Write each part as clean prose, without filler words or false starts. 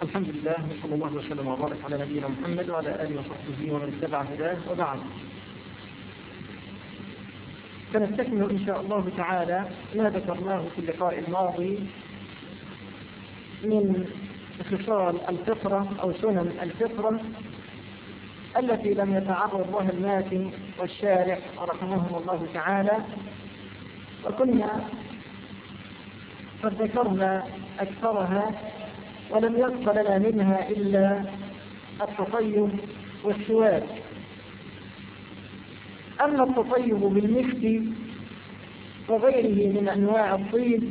الحمد لله وصلى الله وسلم وبارك على نبينا محمد وعلى آله وصحبه ومن اتبع هداه وبعد. سنستكمل إن شاء الله تعالى ما ذكرناه في اللقاء الماضي من خصال الفطرة أو سنن الفطرة التي لم يتعرض لها الماتن والشارح رحمهم الله تعالى، وكنا قد ذكرنا أكثرها ولم يبق لنا منها إلا التطيب والسواك. أما التطيب بالمسك وغيره من أنواع الطيب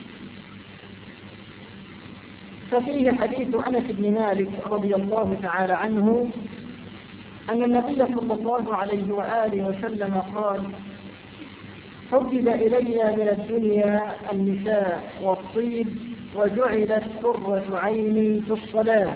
ففيه حديث أنس بن مالك رضي الله تعالى عنه أن النبي صلى الله عليه وآله وسلم قال: حبب إلي من الدنيا النساء والطيب وجعلت قرة عيني في الصلاة.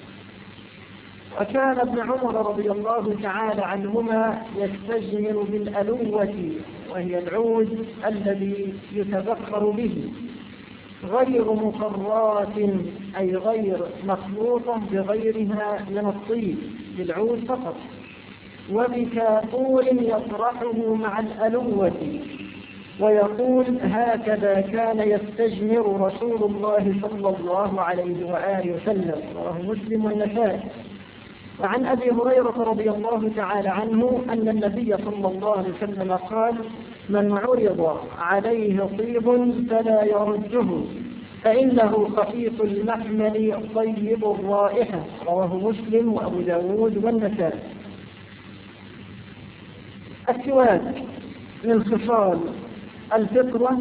وكان ابن عمر رضي الله تعالى عنهما يستجمر بالألوة، وهي العود الذي يتبخر به، غير مقرات أي غير مخلوطة بغيرها من الطيب، بالعود فقط، وبكافور يطرحه مع الألوة، ويقول: هكذا كان يستجمر رسول الله صلى الله عليه وآله وسلم. رواه مسلم والنسائي. وعن أبي هريرة رضي الله تعالى عنه أن النبي صلى الله عليه وسلم قال: من عرض عليه طيب فلا يرده، فإنه خفيف المحمل طيب الرائحة. رواه مسلم وأبو داود والنسائي. السواك من خصال الفطرة،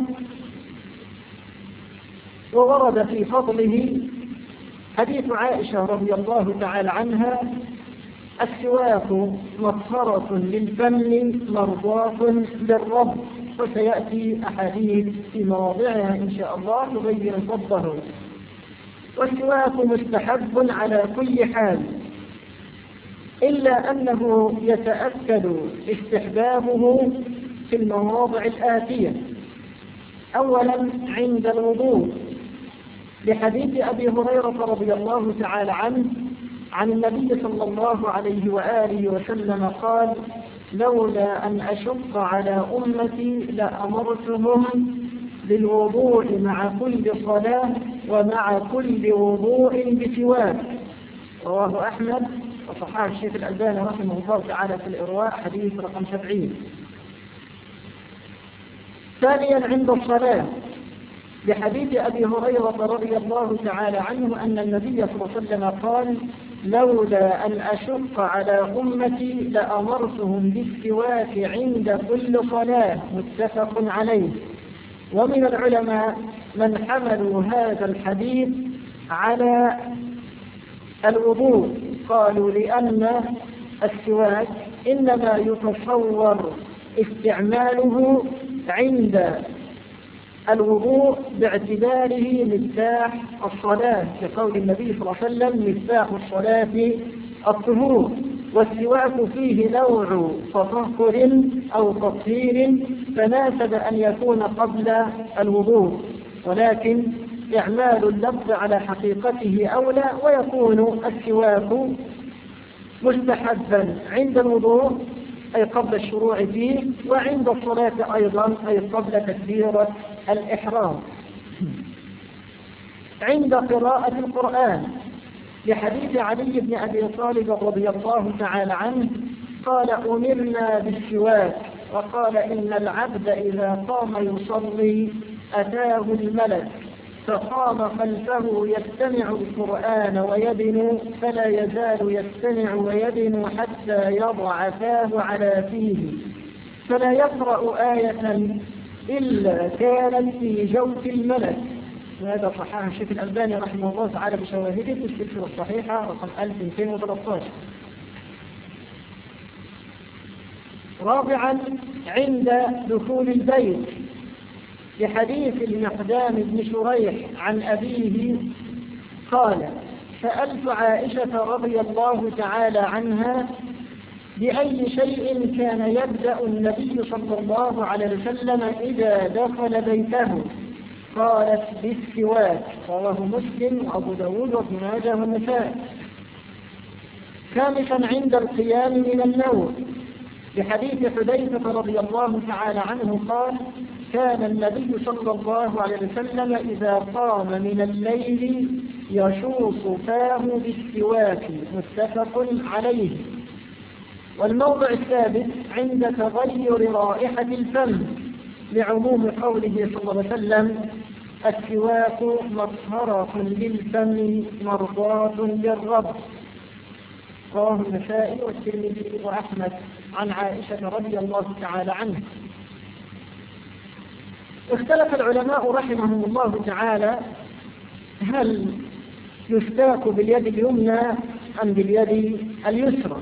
وورد في فضله حديث عائشة رضي الله تعالى عنها: السواك مطهرة للفم مرضاة للرب. وسيأتي أحاديث في مواضعها إن شاء الله تبين فضله. والسواك مستحب على كل حال، إلا أنه يتأكد استحبابه في المواضع الآتية. أولا عند الوضوء، لحديث أبي هريرة رضي الله تعالى عنه عن النبي صلى الله عليه وآله وسلم قال: لولا أن أشق على أمتي لأمرتهم بالوضوء مع كل صلاة ومع كل وضوء بسواك. رواه أحمد وصححه الشيخ الألباني رحمه الله تعالى في الإرواء حديث رقم 70. ثانيا عند الصلاة، لحديث أبي هريرة رضي الله تعالى عنه أن النبي صلى الله عليه وسلم قال: لولا أن أشق على أمتي لأمرتهم بالسواك عند كل صلاة. متفق عليه. ومن العلماء من حملوا هذا الحديث على الوضوء، قالوا لأن السواك إنما يتصور استعماله عند الوضوء باعتباره مفتاح الصلاة، كقول النبي صلى الله عليه وسلم: مفتاح الصلاة الطهور. والسواك فيه نوع تطهر أو تطهير، فناسب أن يكون قبل الوضوء، ولكن إعمال اللفظ على حقيقته أولى، ويكون السواك مستحبا عند الوضوء أي قبل الشروع فيه، وعند الصلاة أيضا أي قبل تكبيرة الإحرام. عند قراءة القرآن، لحديث علي بن أبي طالب رضي الله تعالى عنه قال: أمرنا بالسواك، وقال: إن العبد إذا قام يصلي أتاه الملك فقام خلفه يستمع القرآن ويدنو، فلا يزال يستمع ويدنو حتى يضع فاه على فيه، فلا يقرأ آية إلا كانت في جوف الملك. وهذا صححه الشيخ الألباني رحمه الله تعالى بشواهده في السلسلة الصحيحة رقم 1213. رابعا عند دخول البيت، لحديث المقدام بن شريح عن أبيه قال: سألت عائشة رضي الله تعالى عنها بأي شيء كان يبدأ النبي صلى الله عليه وسلم إذا دخل بيته، قالت بالسواك، رواه مسلم وأبو داود وابن ماجه والنسائي. خامسا عند القيام من النوم، بحديث حذيفة رضي الله تعالى عنه قال: كان النبي صلى الله عليه وسلم إذا قام من الليل يشوص فاه بالسواك، متفق عليه. والموضع الثالث عند تغير رائحة الفم، لعموم قوله صلى الله عليه وسلم: السواك مطهرة للفم مرضاة للرب، رواه النسائي والترمذي وأحمد عن عائشة رضي الله تعالى عنها. اختلف العلماء رحمهم الله تعالى هل يستاك باليد اليمنى أم باليد اليسرى،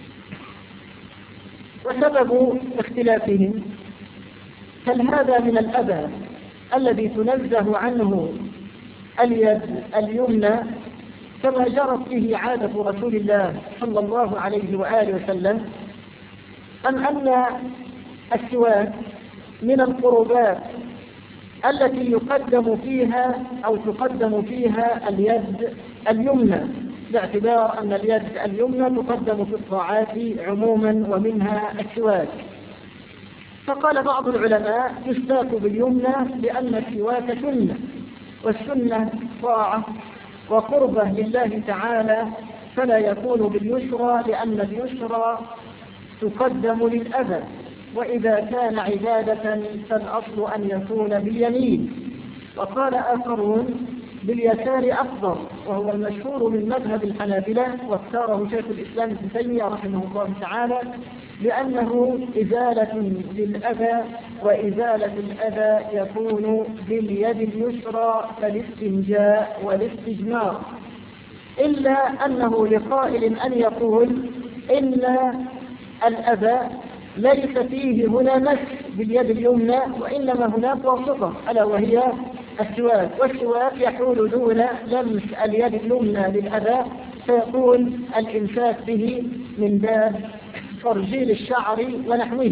وسبب اختلافهم: هل هذا من الأذى الذي تنزه عنه اليد اليمنى كما جرت به عادة رسول الله صلى الله عليه وآله وسلم، أم أن السواك من القربات التي يقدم فيها أو تقدم فيها اليد اليمنى، باعتبار أن اليد اليمنى تقدم في الطاعات عموما ومنها السواك؟ فقال بعض العلماء: يستاك باليمنى لأن السواك سنة، والسنة طاعة وقربة لله تعالى، فلا يكون باليسرى لأن اليسرى تقدم للأذى، وإذا كان عبادة فالأصل أن يكون باليمين. وقال آخرون: باليسار أفضل، وهو المشهور من مذهب الحنابلة، واختاره شيخ الإسلام ابن تيمية رحمه الله تعالى، لأنه إزالة للأذى، وإزالة الأذى يكون باليد اليسرى كالاستنجاء والاستجمار. إلا أنه لقائل أن يقول إن الأذى ليس فيه هنا مس باليد اليمنى، وإنما هناك واسطة ألا وهي السواك، والسواك يحول دون لمس اليد اليمنى للأذى، فيكون الإمساك به من باب ترجيل الشعر ونحوه.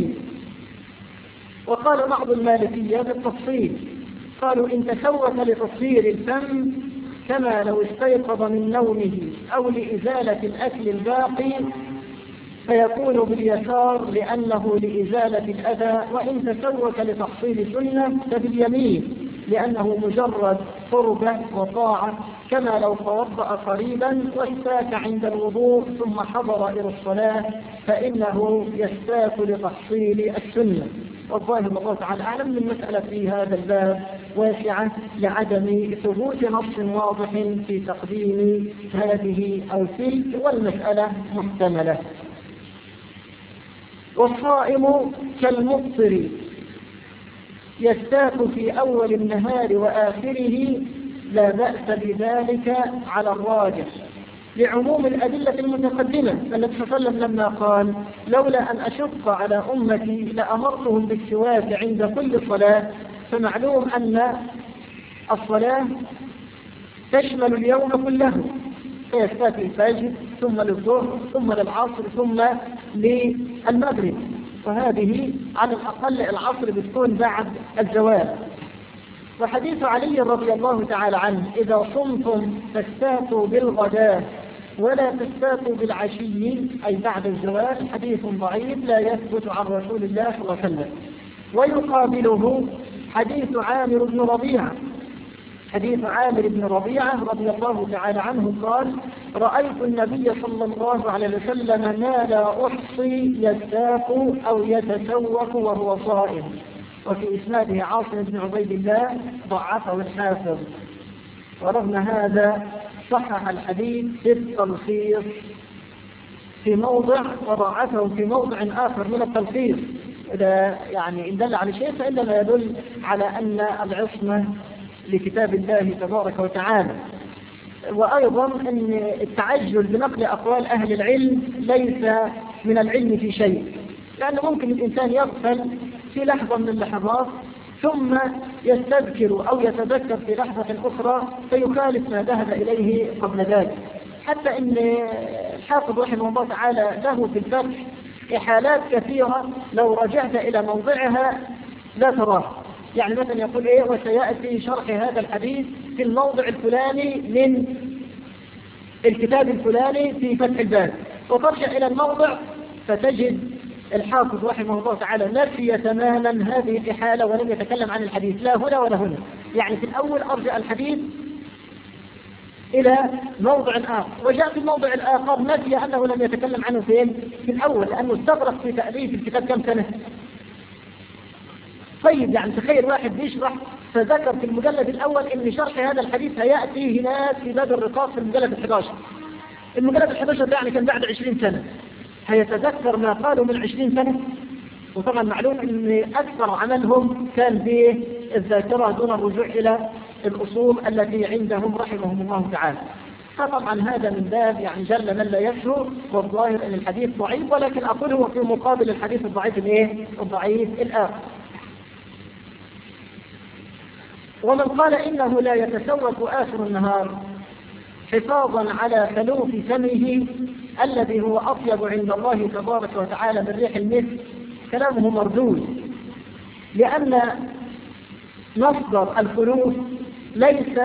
وقال بعض المالكية بالتفصيل، قالوا: إن تسوك لتصوير الفم كما لو استيقظ من نومه أو لإزالة الأكل الباقي فيكون باليسار لأنه لإزالة الأذى، وإن تسوك لتحصيل سنة فباليمين لأنه مجرد قربة وطاعة، كما لو توضأ قريبا واستاك عند الوضوء ثم حضر إلى الصلاة فإنه يستاك لتحصيل السنة. والظاهر الله تعالى أعلم من المسألة في هذا الباب واسعة لعدم ثبوت نص واضح في تقديم هذه أو تلك، والمسألة محتملة. والصائم كالمفطر يستاك في أول النهار وآخره، لا بأس بذلك على الراجح، لعموم الأدلة المتقدمة. النبي صلى الله عليه وسلم لما قال: لولا أن أشق على أمتي لأمرتهم بالسواك عند كل صلاة، فمعلوم أن الصلاة تشمل اليوم كله، فيستاك الفجر ثم للظهر ثم للعصر ثم للمغرب، وهذه على الأقل العصر بتكون بعد الزوال. وحديث علي رضي الله تعالى عنه: إذا صمتم فاستاكوا بالغداة ولا تستاكوا بالعشي، أي بعد الزوال، حديث ضعيف لا يثبت عن رسول الله صلى الله عليه وسلم. ويقابله حديث عامر بن ربيعة، حديث عامر بن ربيعة رضي الله تعالى عنه قال: رأيت النبي صلى الله عليه وسلم ما لا أحصي يستاك أو يتسوق وهو صائم. وفي إسناده عاصم بن عبيد الله ضعفه الحافظ، ورغم هذا صحح الحديث في التلخيص في موضع وضعفه في موضع آخر من التلخيص. إذا يعني إن دل على شيء فإنما يدل على أن العصمة لكتاب الله تبارك وتعالى. وأيضا أن التعجل بنقل أقوال أهل العلم ليس من العلم في شيء، لأنه ممكن الإنسان يغفل في لحظة من اللحظات ثم يستذكر أو يتذكر في لحظة أخرى فيخالف ما ذهب إليه قبل ذلك. حتى أن الحافظ رحمه الله تعالى له في الفتح إحالات كثيرة لو رجعت إلى موضعها لا تراها. يعني مثلا يقول إيه وسيأتي شرح هذا الحديث في الموضع الفلاني من الكتاب الفلاني في فتح الباب، وترجع إلى الموضع فتجد الحافظ رحمه الله تعالى نفي تماما هذه الإحالة ولم يتكلم عن الحديث لا هنا ولا هنا. يعني في الأول أرجع الحديث إلى موضع آخر، وجاء في الموضع الآخر نفي أنه لم يتكلم عنه فين؟ في الأول، لأنه استغرق في تأليف الكتاب كم سنة. طيب يعني تخيل واحد بيشرح فذكر في المجلد الأول إن شرح هذا الحديث هيأتي هناك في باب الرقاق في المجلد 11. المجلد 11 يعني كان بعد 20 سنة، هيتذكر ما قالوا من 20 سنة؟ وطبعا معلوم ان اكثر عملهم كان بالذاكرة دون الرجوع الى الاصول التي عندهم رحمهم الله تعالى. فطبعا هذا من باب يعني جل من لا يشهر، والظاهر ان الحديث ضعيف، ولكن اقول هو في مقابل الحديث الضعيف الضعيف الاخر. ومن قال انه لا يتسوق اخر النهار حفاظا على خلوف فمه الذي هو أطيب عند الله تبارك وتعالى من ريح المسك، كلامه مردود، لأن مصدر الخلوف ليس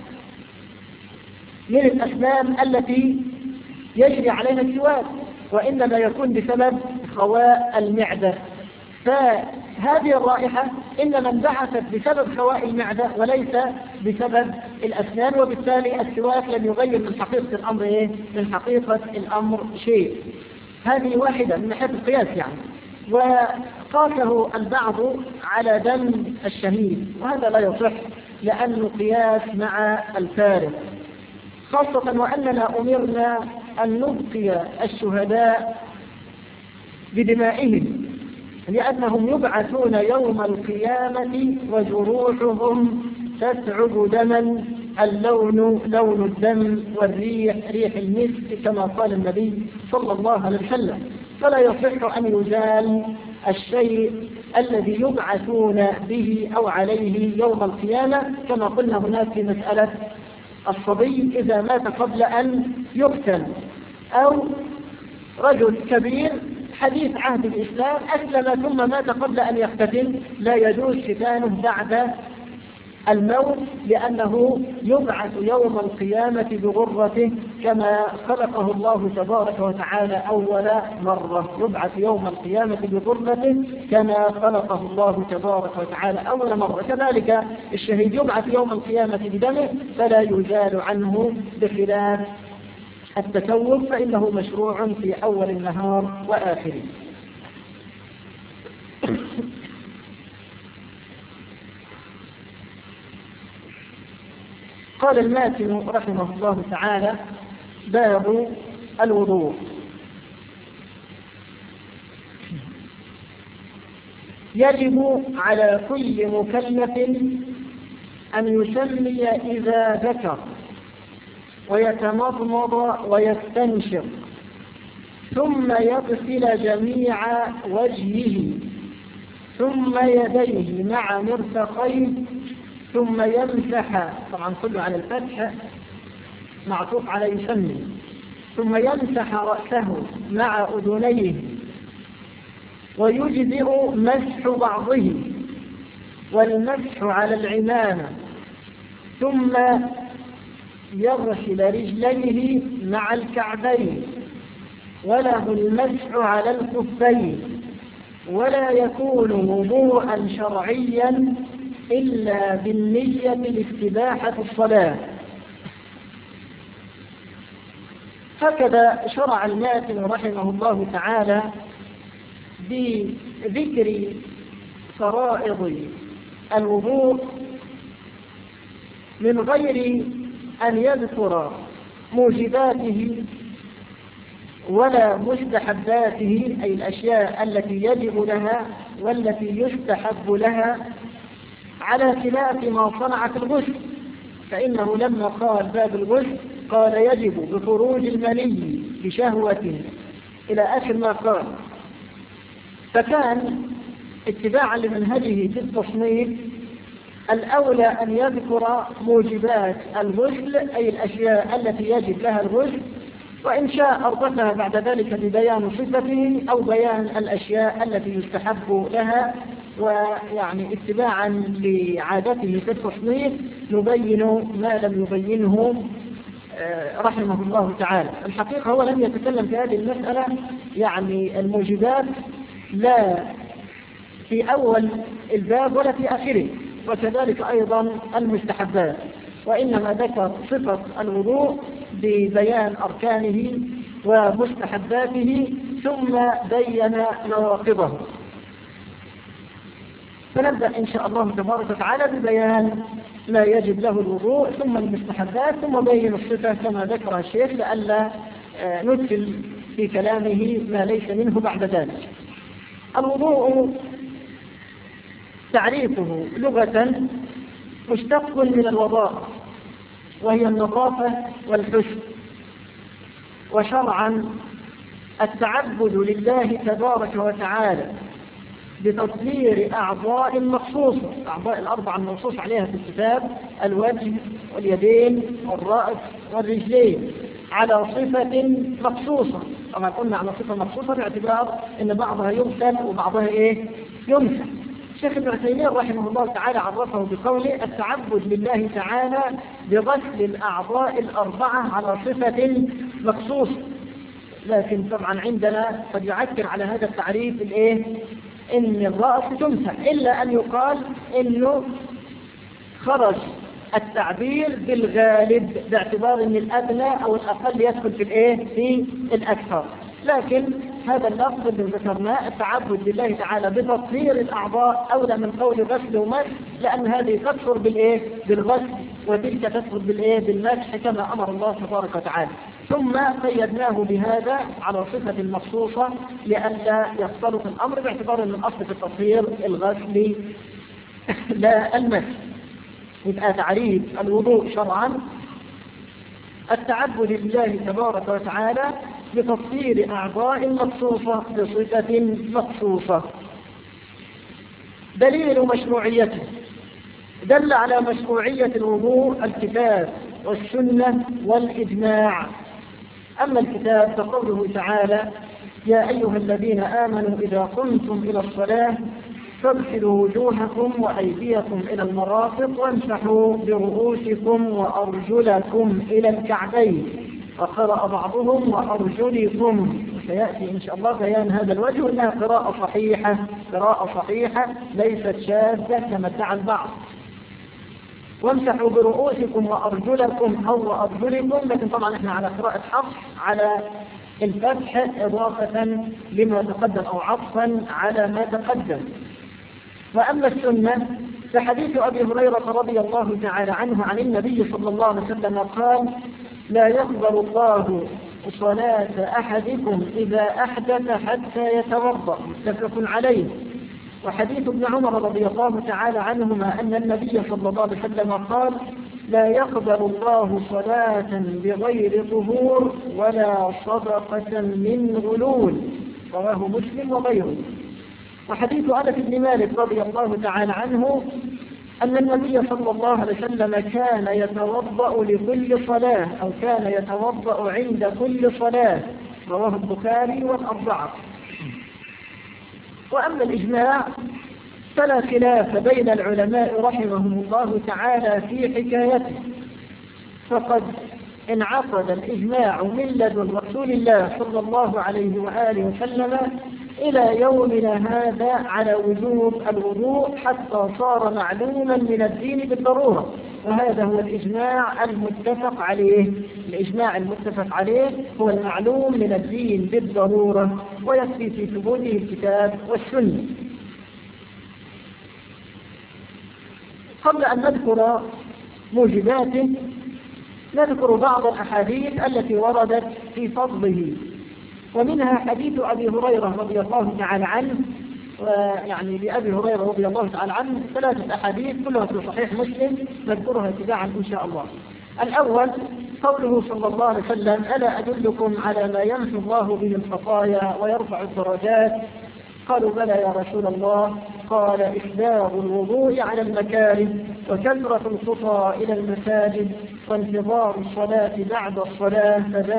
من الأسنان التي يجري عليها السواك، وإنما يكون بسبب خواء المعدة. فهذه الرائحة إنما انبعثت بسبب خواء المعدة وليس بسبب الأسنان، وبالتالي السواك لم يغير من حقيقة الأمر من حقيقة الأمر شيء. هذه واحدة من ناحية القياس يعني. وقاسه البعض على دم الشهيد، وهذا لا يصح لأنه قياس مع الفارق، خاصة وأننا أمرنا أن نبقي الشهداء بدمائهم، لأنهم يبعثون يوم القيامة وجروحهم تسعب دما، اللون لون الدم والريح ريح المسك كما قال النبي صلى الله عليه وسلم. فلا يصح أن يزال الشيء الذي يبعثون به أو عليه يوم القيامة، كما قلنا هناك في مسألة الصبي إذا مات قبل أن يقتل، أو رجل كبير حديث عهد الإسلام أسلم ثم مات قبل أن يقتتل، لا يجوز ختانه بعد الموت، لأنه يبعث يوم القيامة بغرته كما خلقه الله تبارك وتعالى أول مرة، يبعث يوم القيامة بغرته كما خلقه الله تبارك وتعالى أول مرة. كذلك الشهيد يبعث يوم القيامة بدمه فلا يزال عنه، بخلاف التثوب فإنه مشروع في أول النهار وآخره. قال الماتن رحمه الله تعالى: باب الوضوء. يجب على كل مكلف أن يسمي إذا ذكر، ويتمضمض ويستنشق، ثم يغسل جميع وجهه، ثم يديه مع مرفقيه، ثم يمسح، طبعا كله على الفتح معطوف على يسمي، ثم يمسح رأسه مع أذنيه، ويجزئ مسح بعضه والمسح على العمامة، ثم يغسل رجليه مع الكعبين، وله المسح على الخفين، ولا يكون وضوءا شرعيا إلا بالنية لاستباحة الصلاة. هكذا شرع الماتن رحمه الله تعالى بذكر فرائض الوضوء من غير أن يذكر موجباته ولا مستحباته، أي الأشياء التي يجب لها والتي يستحب لها، على خلاف ما صنع في الغسل. فإنه لما قال باب الغسل قال يجب بخروج المني بشهوة إلى آخر ما قال. فكان اتباعا لمنهجه في التصنيف الأولى أن يذكر موجبات الغسل، أي الأشياء التي يجب لها الغسل، وإن شاء أربطها بعد ذلك ببيان صفته أو بيان الأشياء التي يستحب لها، ويعني اتباعا لعادته في التصنيف نبين ما لم يبينه رحمه الله تعالى. الحقيقة هو لم يتكلم في هذه المسألة يعني الموجبات لا في أول الباب ولا في آخره، وكذلك أيضا المستحبات، وإنما ذكر صفة الوضوء ببيان أركانه ومستحباته ثم بين نواقضه. فنبدأ إن شاء الله تبارك وتعالى ببيان ما يجب له الوضوء ثم المستحبات ثم بين الصفة كما ذكر الشيخ لئلا ندخل في كلامه ما ليس منه بعد ذلك. الوضوء تعريفه لغة مشتق من الوضاء وهي النظافة والحسن، وشرعا التعبد لله تبارك وتعالى بتطهير أعضاء مخصوصة، أعضاء الأربعة المنصوص عليها في الكتاب: الوجه واليدين والرأس والرجلين، على صفة مخصوصة. طبعا قلنا على صفة مخصوصة باعتبار أن بعضها يغسل وبعضها يمسح. الشيخ ابن عثيمين رحمه الله تعالى عرفه بقوله: التعبد لله تعالى بغسل الأعضاء الأربعة على صفة مخصوصة. لكن طبعا عندنا قد يعكر على هذا التعريف إن الرأس تمسح، إلا أن يقال إنه خرج التعبير بالغالب باعتبار أن الأدنى أو الأقل يدخل في الأكثر. لكن هذا اللفظ اللي ذكرناه التعبد لله تعالى بتطهير الأعضاء أولى من قول غسل ومسح، لأن هذه تكثر بالغسل وتلك تكثر بالمسح كما أمر الله تبارك وتعالى. ثم قيدناه بهذا على صفة مخصوصة لئلا يختلط الأمر باعتبار أن الأصل في التطهير الغسل لا المسح. يبقى تعريف الوضوء شرعا التعبد لله تبارك وتعالى بتطهير أعضاء مخصوصة بصفة مخصوصة. دليل مشروعيته: دل على مشروعية الوضوء الكتاب والسنة والإجماع. أما الكتاب فقوله تعالى: يا أيها الذين آمنوا إذا قمتم إلى الصلاة فاغسلوا وجوهكم وأيديكم إلى المرافق وامسحوا برؤوسكم وأرجلكم إلى الكعبين، وقرأ بعضهم وأرجلكم. سيأتي إن شاء الله بيان هذا الوجه إنها قراءة صحيحة ليست شاذة كما ادعى البعض. وامسحوا برؤوسكم وأرجلكم أو وأرجلكم، لكن طبعا احنا على قراءة حفص على الفتح إضافة لما تقدم أو عطفا على ما تقدم. وأما السنة فحديث أبي هريرة رضي الله تعالى عنه عن النبي صلى الله عليه وسلم قال: لا يقبل الله صلاة أحدكم إذا أحدث حتى يتوضأ، متفق عليه. وحديث ابن عمر رضي الله تعالى عنهما أن النبي صلى الله عليه وسلم قال: لا يقبل الله صلاة بغير طهور ولا صدقة من غلول، رواه مسلم وغيره. وحديث أنس بن مالك رضي الله تعالى عنه أن النبي صلى الله عليه وسلم كان يتوضأ لكل صلاة أو كان يتوضأ عند كل صلاة، رواه البخاري والأربعة. وأما الإجماع فلا خلاف بين العلماء رحمهم الله تعالى في حكايته، فقد انعقد الإجماع من لدن رسول الله صلى الله عليه وآله وسلم إلى يومنا هذا على وجوب الوضوء حتى صار معلوما من الدين بالضرورة، وهذا هو الإجماع المتفق عليه. الإجماع المتفق عليه هو المعلوم من الدين بالضرورة، ويكفي في ثبوته الكتاب والسنة. قبل أن نذكر موجباته نذكر بعض الأحاديث التي وردت في فضله، ومنها حديث أبي هريرة رضي الله تعالى عنه. ويعني لأبي هريرة رضي الله تعالى عنه 3 أحاديث كلها في صحيح مسلم نذكرها تباعا إن شاء الله. الأول قوله صلى الله عليه وسلم: ألا أدلكم على ما يمحو الله به الخطايا ويرفع الدرجات؟ قالوا: بلى يا رسول الله. قال: إسباغ الوضوء على المكاره وكثرة الخطى إلى المساجد وانتظار الصلاة بعد الصلاة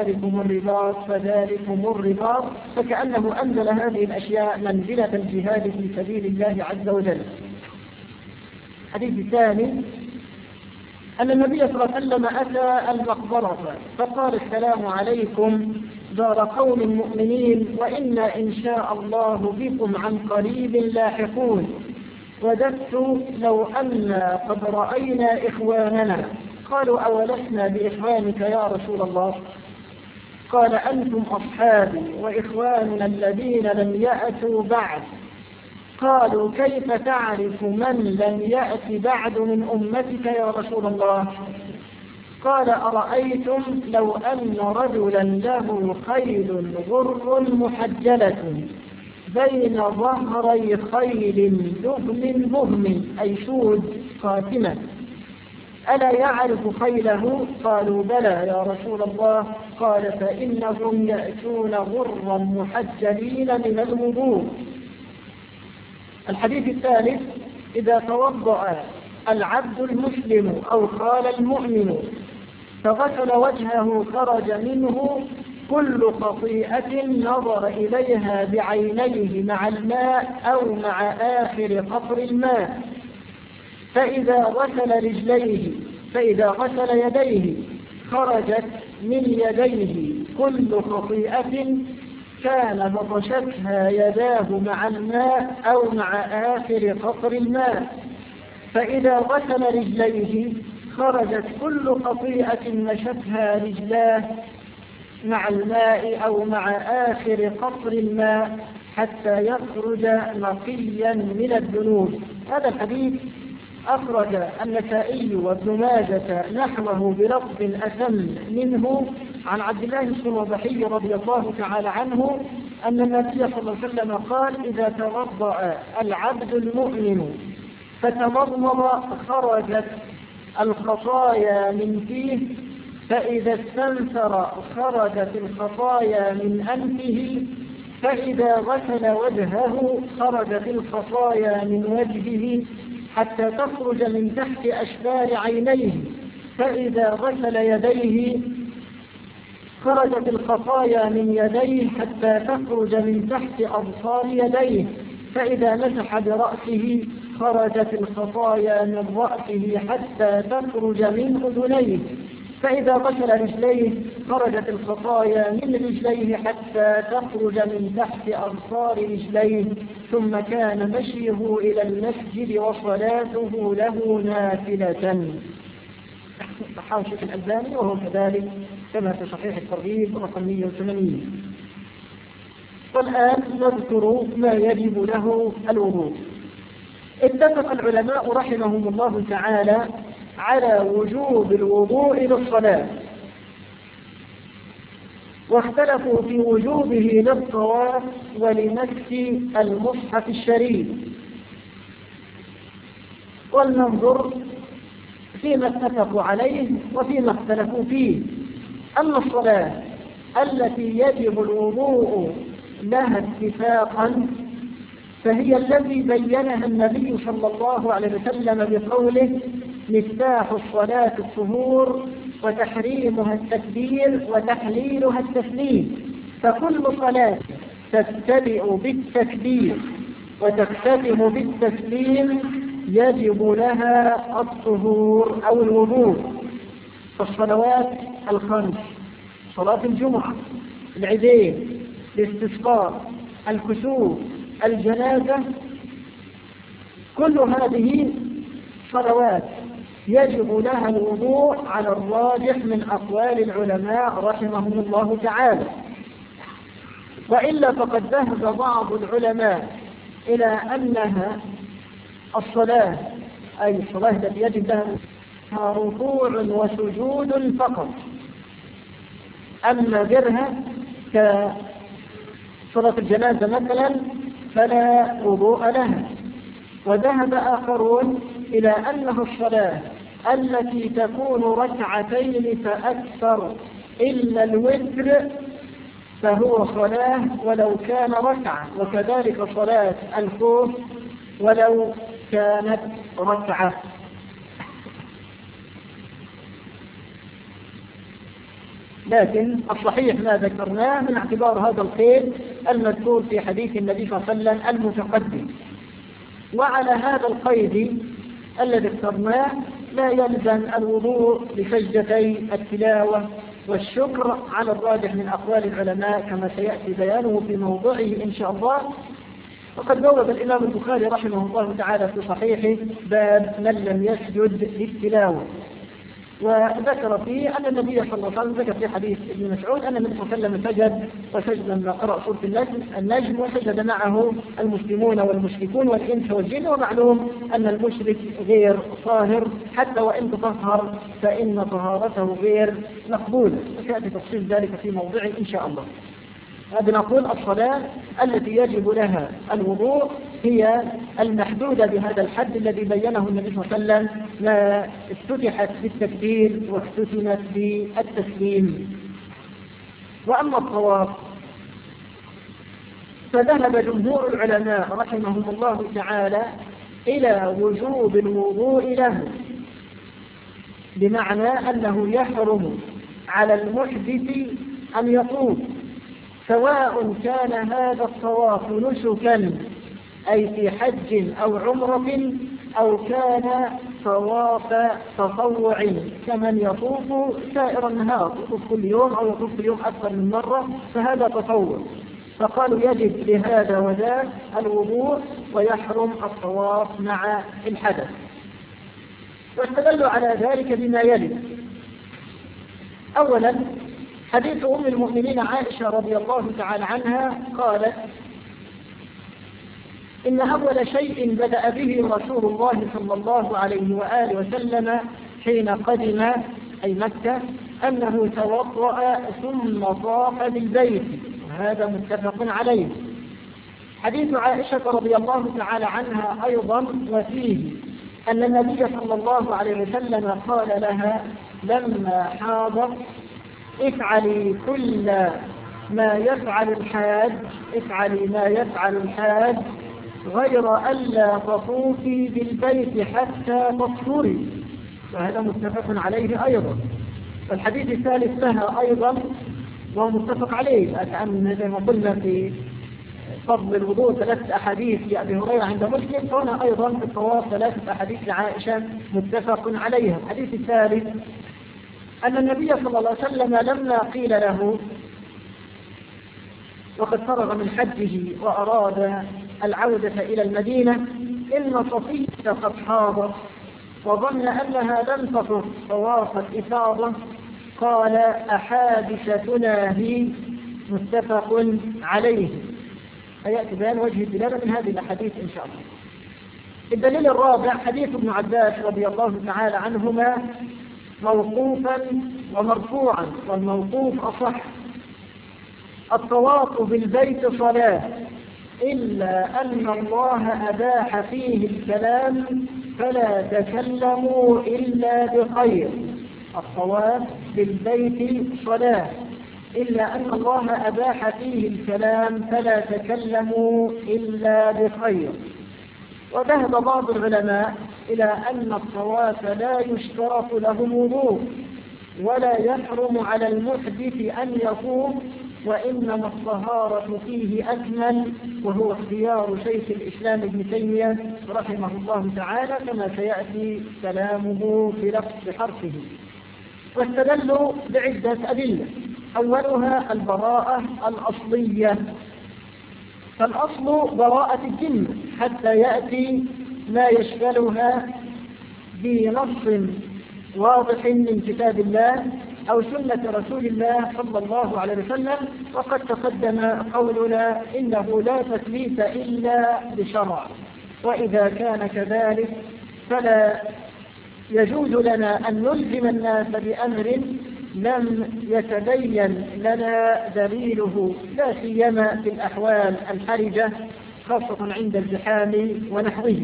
فذلكم الرباط، فكأنه أنزل هذه الأشياء منزلة الجهاد في سبيل الله عز وجل. الحديث الثاني أن النبي صلى الله عليه وسلم أتى المقبرة فقال: السلام عليكم دار قوم مؤمنين، وإنا إن شاء الله بكم عن قريب لاحقون. وددت لو أن قد رأينا إخواننا. قالوا: أولسنا بإخوانك يا رسول الله؟ قال: أنتم أصحابي وإخواننا الذين لم يأتوا بعد. قالوا: كيف تعرف من لم يأت بعد من أمتك يا رسول الله؟ قال: أرأيتم لو أن رجلا له خيل غر محجلة بين ظهري خيل دهم بهم، أي سود قاتمة، ألا يعرف خيله؟ قالوا: بلى يا رسول الله. قال: فإنهم يأتون غرا محجلين من الوضوء. الحديث الثالث: إذا توضأ العبد المسلم أو قال المؤمن فغسل وجهه خرج منه كل خطيئة نظر إليها بعينيه مع الماء أو مع آخر قطر الماء. فإذا غسل يديه خرجت من يديه كل خطيئة كان بطشتها يداه مع الماء أو مع آخر قطر الماء. فإذا غسل رجليه خرجت كل خطيئة مشتها رجلاه مع الماء أو مع آخر قطر الماء حتى يخرج نقيا من الذنوب. هذا الحديث أخرج النسائي وابن ماجة نحوه بلفظ أتم منه عن عبد الله الصنوبحي رضي الله تعالى عنه أن النبي صلى الله عليه وسلم قال: إذا توضأ العبد المؤمن فتمضمض خرجت الخطايا من فيه، فإذا استنثر خرجت الخطايا من أنفه، فإذا غسل وجهه خرجت الخطايا من وجهه حتى تخرج من تحت أشفار عينيه، فإذا غسل يديه خرجت الخطايا من يديه حتى تخرج من تحت أظفار يديه، فإذا مسح برأسه خرجت الخطايا من رأسه حتى تخرج من أذنيه، فإذا غسل رجليه خرجت الخطايا من رجليه حتى تخرج من تحت أظفار رجليه، ثم كان مشيه إلى المسجد وصلاته له نافلة. حاشية الألباني وهو كذلك كما في صحيح الترغيب رقم 180. والآن نذكر ما يجب له الوضوء. اتفق العلماء رحمهم الله تعالى على وجوب الوضوء للصلاة، واختلفوا في وجوبه للطواف ولمس المصحف الشريف. ولننظر فيما اتفقوا عليه وفيما اختلفوا فيه. أما الصلاة التي يجب الوضوء لها اتفاقا فهي التي بينها النبي صلى الله عليه وسلم بقوله: مفتاح الصلاة الطهور وتحريمها التكبير وتحليلها التسليم. فكل صلاة تبتدئ بالتكبير وتختتم بالتسليم يجب لها الطهور أو الوضوء. فالصلوات الخمس، صلاة الجمعة، العيدين، الاستسقاء، الكسوف، الجنازة، كل هذه صلوات يجب لها الوضوء على الراجح من أقوال العلماء رحمهم الله تعالى. وإلا فقد ذهب بعض العلماء إلى أنها الصلاة، أي الصلاة التي يجب لها ركوع وسجود فقط، أما غيرها كصلاة الجنازة مثلا فلا وضوء لها. وذهب آخرون إلى أنه الصلاة التي تكون ركعتين فأكثر إلا الوتر فهو صلاة ولو كان ركعة، وكذلك صلاة الخوف ولو كانت ركعة. لكن الصحيح ما ذكرناه من اعتبار هذا القيد المذكور في حديث النبي صلى الله عليه وسلم المتقدم. وعلى هذا القيد الذي اخترناه لا يلزم الوضوء لسجدتي التلاوة والشكر على الراجح من أقوال العلماء كما سيأتي بيانه في موضوعه إن شاء الله. وقد بوب الإمام البخاري رحمه الله تعالى في صحيحه باب من لم يسجد للتلاوة، وذكر فيه أن النبي صلى الله عليه وسلم ذكر في حديث ابن مسعود أن النبي صلى الله عليه وسلم سجد وسجد لما قرأ سورة النجم وسجد معه المسلمون والمشركون والإنس والجن. ومعلوم أن المشرك غير طاهر حتى وإن تطهر فإن طهارته غير مقبولة، وسيأتي تفصيل ذلك في موضوع إن شاء الله. هذا نقول الصلاة التي يجب لها الوضوء هي المحدودة بهذا الحد الذي بينه النبي صلى الله عليه وسلم، ما افتتحت بالتكبير واختتمت بالتسليم. وأما الطواف فذهب جمهور العلماء رحمهم الله تعالى إلى وجوب الوضوء له، بمعنى أنه يحرم على المحدث أن يطوف، سواء كان هذا الطواف نسكا أي في حج أو عمرة، أو كان طواف تطوع كمن يطوف سائر النهار، يطوف كل يوم أو يطوف كل يوم أكثر من مرة، فهذا تطوع. فقالوا يجب لهذا وذاك الوضوء ويحرم الطواف مع الحدث. واستدلوا على ذلك بما يلي: أولا حديث أم المؤمنين عائشة رضي الله تعالى عنها قالت: إن أول شيء بدأ به رسول الله صلى الله عليه وآله وسلم حين قدم أي مكة أنه توضأ ثم طاف بالبيت، وهذا متفق عليه. حديث عائشة رضي الله تعالى عنها أيضا وفيه أن النبي صلى الله عليه وسلم قال لها لما حاضت: افعلي كل ما يفعل الحاج، افعلي ما يفعل الحاج غير ألا تطوفي بالبيت حتى تطهري، وهذا متفق عليه أيضا. والحديث الثالث لها أيضا وهو متفق عليه، كأن زي ما قلنا في فضل الوضوء 3 أحاديث لأبي هريرة عند مسلم، هنا أيضا في الطواف 3 أحاديث لعائشة متفق عليها. الحديث الثالث أن النبي صلى الله عليه وسلم لما قيل له وقد فرغ من حجه وأراد العودة إلى المدينة إن صفية قد حاضت وظن أنها لم تطف طواف الإفاضة، قال: أحادثتنا هي، متفق عليه. فيأتي بيان وجه الدلالة من هذه الأحاديث إن شاء الله. الدليل الرابع حديث ابن عباس رضي الله تعالى عنهما موقوفا ومرفوعا، والموقوف أصح: الطواف بالبيت صلاة إلا أن الله أباح فيه الكلام فلا تكلموا إلا بخير. الطواف بالبيت صلاة إلا أن الله أباح فيه الكلام فلا تكلموا إلا بخير. وذهب بعض العلماء إلى أن الطواف لا يشترط له وضوء ولا يحرم على المحدث أن يطوف، وإنما الطهارة فيه أكمل، وهو اختيار شيخ الإسلام ابن تيمية رحمه الله تعالى كما سيأتي كلامه بحرفه. واستدلوا بعدة أدلة: أولها البراءة الأصلية، فالأصل براءة الذمة حتى يأتي ما يشملها بنص واضح من كتاب الله أو سنة رسول الله صلى الله عليه وسلم. وقد تقدم قولنا إنه لا تثبيت إلا بشرع، وإذا كان كذلك فلا يجوز لنا أن نلزم الناس بأمر لم يتبين لنا دليله، لا سيما في الأحوال الحرجة خاصة عند الزحام ونحوه.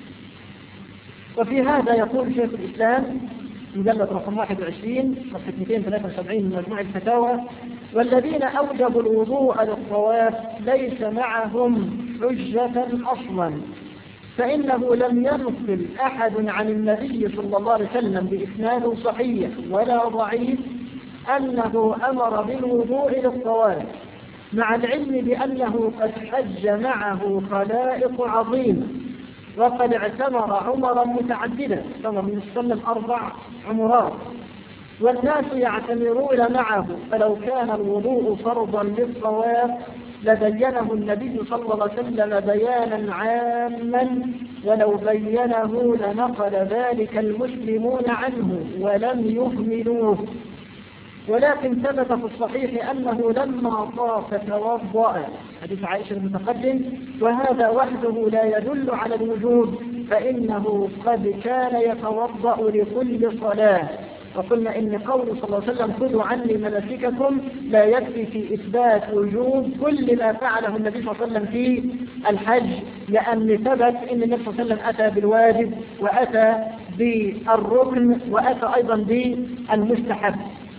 وفي هذا يقول شيخ الإسلام مجلد رقم 21 صفحة 273 من مجموع الفتاوى: والذين أوجبوا الوضوء للطواف ليس معهم حجة أصلا، فإنه لم ينقل أحد عن النبي صلى الله عليه وسلم بإسناد صحيح ولا ضعيف أنه أمر بالوضوء للطواف، مع العلم بأنه قد حج معه خلائق عظيمة، وقد اعتمر عمرا متعددا، اعتمر من وسلم 4 عمرات، والناس يعتمرون معه، فلو كان الوضوء فرضا للطواف لبينه النبي صلى الله عليه وسلم بيانا عاما، ولو بينه لنقل ذلك المسلمون عنه ولم يهملوه. ولكن ثبت في الصحيح أنه لما طاف توضأ، حديث عائشة المتقدم، وهذا وحده لا يدل على الوجوب، فإنه قد كان يتوضأ لكل صلاة. وقلنا إن قول صلى الله عليه وسلم خذوا عني مناسككم لا يكفي في إثبات وجوب كل ما فعله النبي صلى الله عليه وسلم في الحج، لأن ثبت إن النبي صلى الله عليه وسلم أتى بالواجب وأتى بالركن وأتى أيضا بالمستحب.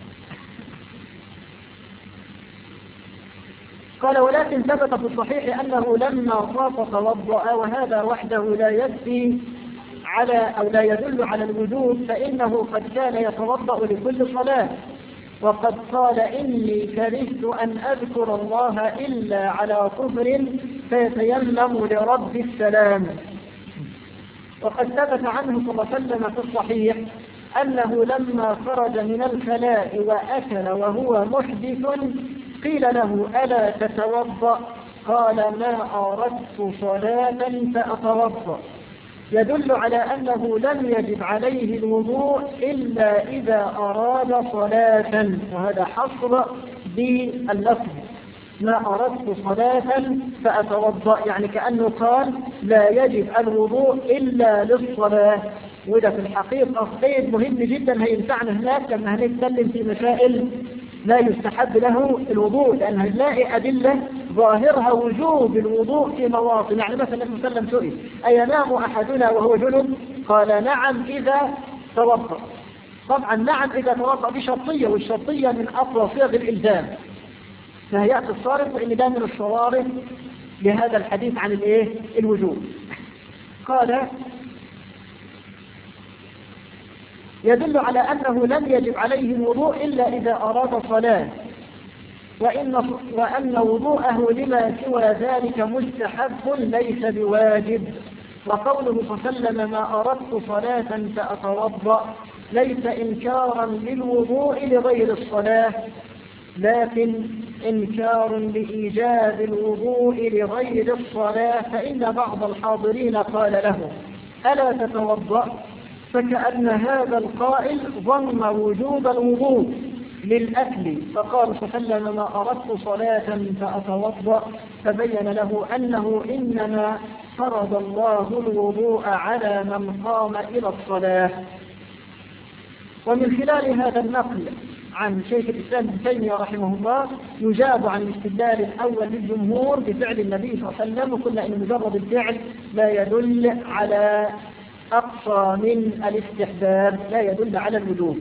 قال ولكن ثبت في الصحيح أنه لما طاف توضأ، وهذا وحده لا يكفي أو لا يدل على الوجوب، فإنه قد كان يتوضأ لكل صلاة، وقد قال إني كرهت أن أذكر الله إلا على طهر فيتيمم لرب السلام. وقد ثبت عنه صلى الله عليه وسلم في الصحيح أنه لما خرج من الخلاء وأكل وهو محدث قيل له ألا تتوضأ؟ قال ما أردت صلاة فأتوضأ، يدل على أنه لم يجب عليه الوضوء إلا إذا أراد صلاة، وهذا حصر باللفظ ما أردت صلاة فأتوضأ، يعني كأنه قال لا يجب الوضوء إلا للصلاة. وده في الحقيقة قيد مهم جدا هينفعنا هناك لما هنتكلم في مسائل لا يستحب له الوضوء، لأن هنلاقي أدلة ظاهرها وجوب الوضوء في مواطن. يعني مثلا النبي صلى الله عليه وسلم سئل أينام أحدنا وهو جنب؟ قال نعم إذا توضأ. طبعا نعم إذا توضأ بشرطية، والشرطية من أقوى صيغ الإلزام، فهيأتي الصارف وإن ده من الصوارف لهذا الحديث عن الوجوب. قال يدل على أنه لم يجب عليه الوضوء إلا إذا أراد صلاة، وأن وضوءه لما سوى ذلك مستحب ليس بواجب. وقوله صلى الله عليه وسلم ما أردت صلاة فأتوضأ ليس إنكارا للوضوء لغير الصلاة، لكن إنكار لإيجاب الوضوء لغير الصلاة. فإن بعض الحاضرين قال له ألا تتوضأ؟ فكأن هذا القائل ظن وجوب الوضوء للأكل، فقال صلى الله عليه وسلم ما أردت صلاة فأتوضأ، فبين له أنه إنما فرض الله الوضوء على من قام إلى الصلاة. ومن خلال هذا النقل عن شيخ الإسلام ابن تيمية رحمه الله يجاب عن الاستدلال الأول للجمهور بفعل النبي صلى الله عليه وسلم، وقلنا إن مجرد الفعل لا يدل على أقصى من الاستحباب، لا يدل على الوجوب.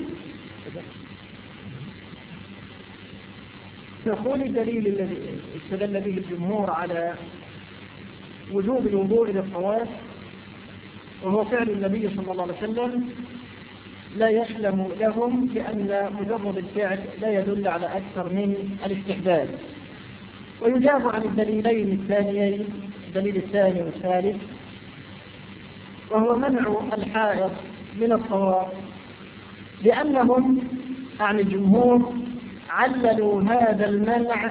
يقول الدليل الذي استدل به الجمهور على وجوب الوضوء للطواف وهو فعل النبي صلى الله عليه وسلم لا يسلم لهم، لأن مجرد الفعل لا يدل على أكثر من الاستحباب. ويجاب عن الدليلين الثانيين، الدليل الثاني والثالث، وهو منع الحائض من الطواف، لأنهم عن الجمهور عللوا هذا المنع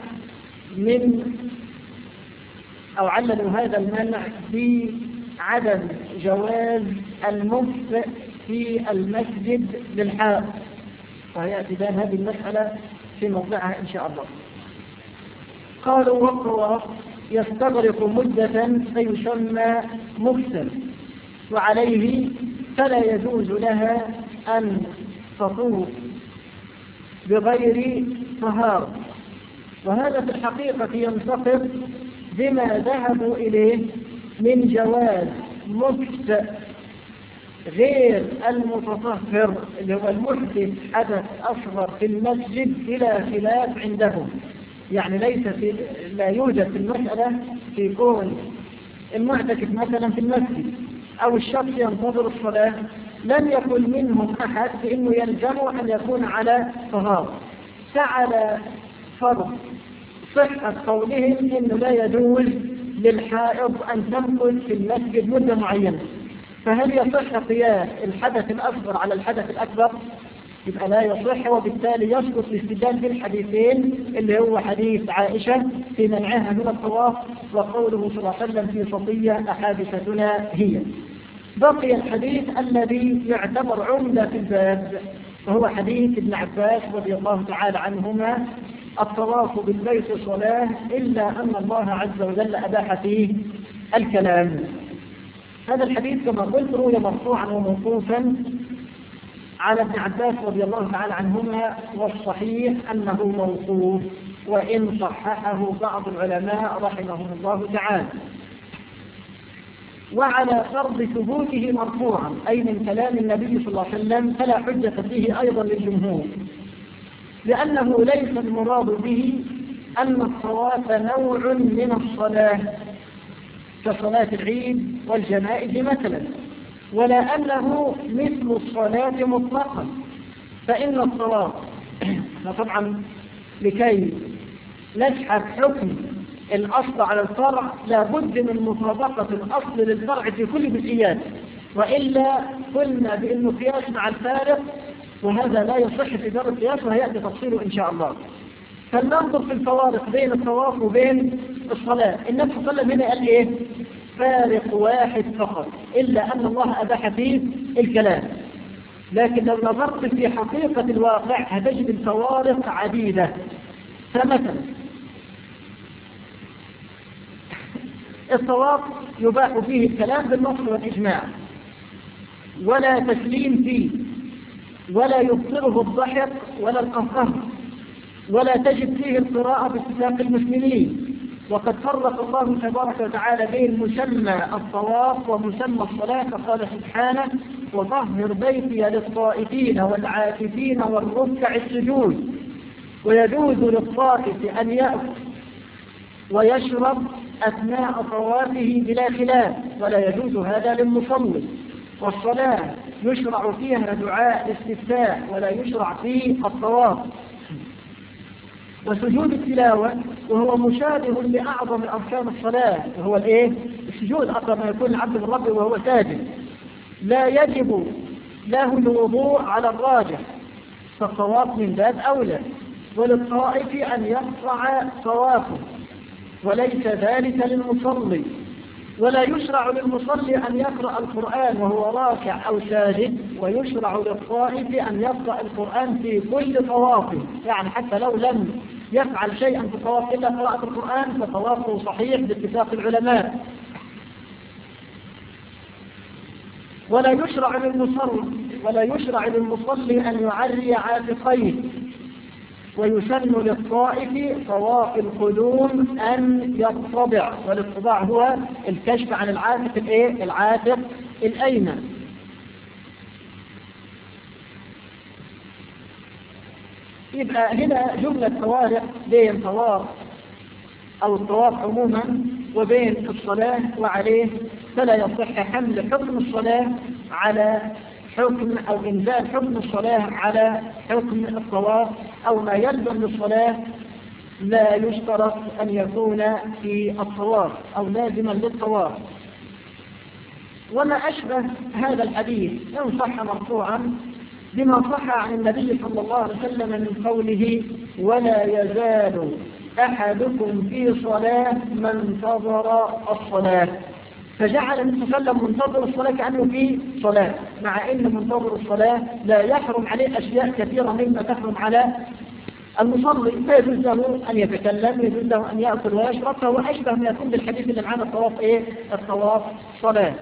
بعدم جواز المكث في المسجد للحائض، ويأتي بان هذه المسألة في موضعها إن شاء الله. قالوا والطواف يستغرق مدة فيسمى مكثا، وعليه فلا يجوز لها أن تطوف بغير طهارة. وهذا في الحقيقة ينتقض بما ذهبوا إليه من جواز مكث غير المتطهر اللي هو المحدث حدث أصغر في المسجد إلى خلاف عندهم. يعني لا يوجد في المسألة في كون المعتكف مثلا في المسجد أو الشخص ينتظر الصلاة لم يكن منهم أحد بأنه يلزمه أن يكون على طهارة، فعلى فرض صحة قولهم إنه لا يجوز للحائض أن تمكث في المسجد مدة معينة، فهل يصح قياس الحدث الأصغر على الحدث الأكبر؟ يبقى لا يصح، وبالتالي يسقط الاستدلال بالحديثين اللي هو حديث عائشة في منعها من الطواف وقوله صلى الله عليه وسلم في صفية أحادثتنا هي. بقي الحديث الذي يعتبر عمدة في الباب وهو حديث ابن عباس رضي الله تعالى عنهما: الطواف بالبيت صلاة إلا أن الله عز وجل أباح فيه الكلام. هذا الحديث كما قلت روي مرفوعا وموقوفا على ابن عباس رضي الله تعالى عنهما، والصحيح أنه موقوف، وإن صححه بعض العلماء رحمهم الله تعالى. وعلى فرض ثبوته مرفوعا أي من كلام النبي صلى الله عليه وسلم فلا حجة فيه أيضا للجمهور، لأنه ليس المراد به أن الطواف نوع من الصلاة كصلاة العيد والجنائز مثلا، ولا أنه مثل الصلاة مطلقا، فإن الصلاة طبعا لكي نسحب حكم الأصل على الفرع لابد من مطابقة الأصل للفرع في كل جزئيات، وإلا قلنا بأنه قياس مع الفارق، وهذا لا يصح في دار القياس وهيأتي تفصيله إن شاء الله. فلننظر في الفوارق بين الطواف وبين الصلاة. النبي صلى الله عليه وسلم هنا قال إيه؟ فارق واحد فقط، إلا أن الله أباح فيه الكلام. لكن لو نظرت في حقيقة الواقع هتجد الفوارق عديدة. فمثلا الطواف يباح فيه الكلام بالنص والإجماع، ولا تسليم فيه، ولا يبطله الضحك ولا القهقه، ولا تجد فيه القراءة باتفاق المسلمين. وقد فرق الله تبارك وتعالى بين مسمى الطواف ومسمى الصلاة، فقال سبحانه: وطهر بيتي للطائفين والعاكفين والركع السجود. ويجوز للطائف أن يأكل ويشرب أثناء طوافه بلا خلاف، ولا يجوز هذا للمصلي. والصلاة يشرع فيها دعاء الاستفتاح ولا يشرع في الطواف. وسجود التلاوة وهو مشابه لأعظم أركان الصلاة، وهو الإيه؟ السجود، أقرب ما يكون العبد من ربه وهو ساجد، لا يجب له الوضوء على الراجح، فالطواف من باب أولى. وللطائف أن يقطع طوافه، وليس ذلك للمصلي. ولا يشرع للمصلي أن يقرأ القرآن وهو راكع أو ساجد، ويشرع للطائف أن يقرأ القرآن في كل طوافه، يعني حتى لو لم يفعل شيئا في الطواف إلا قراءة القرآن فطوافه صحيح باتفاق العلماء. ولا يشرع للمصلي أن يعري عاتقيه. ويسن للطائف طواف القدوم أن يطبع، والاطباع هو الكشف عن العاتق العاتق الأيمن. يبقى هنا جملة فوارق بين طواف أو الطواف عموما وبين الصلاة، وعليه فلا يصح حمل حكم الصلاة على حكم أو إنزال حكم الصلاة على حكم الطواف، أو ما يلزم للصلاة لا يشترط أن يكون في الطواف أو لازما للطواف. وما أشبه هذا الحديث إن صح مرفوعا بما صح عن النبي صلى الله عليه وسلم من قوله: ولا يزال أحدكم في صلاة من انتظر الصلاة. فجعل النبي صلى الله عليه وسلم منتظر الصلاة كأنه في صلاة، مع أن منتظر الصلاة لا يحرم عليه أشياء كثيرة مما تحرم على المصلي، فيجوز له أن يتكلم، يجوز له أن يأكل ويشرب، فهو أشبه ما يكون بالحديث اللي معنا الطواف الطواف صلاة.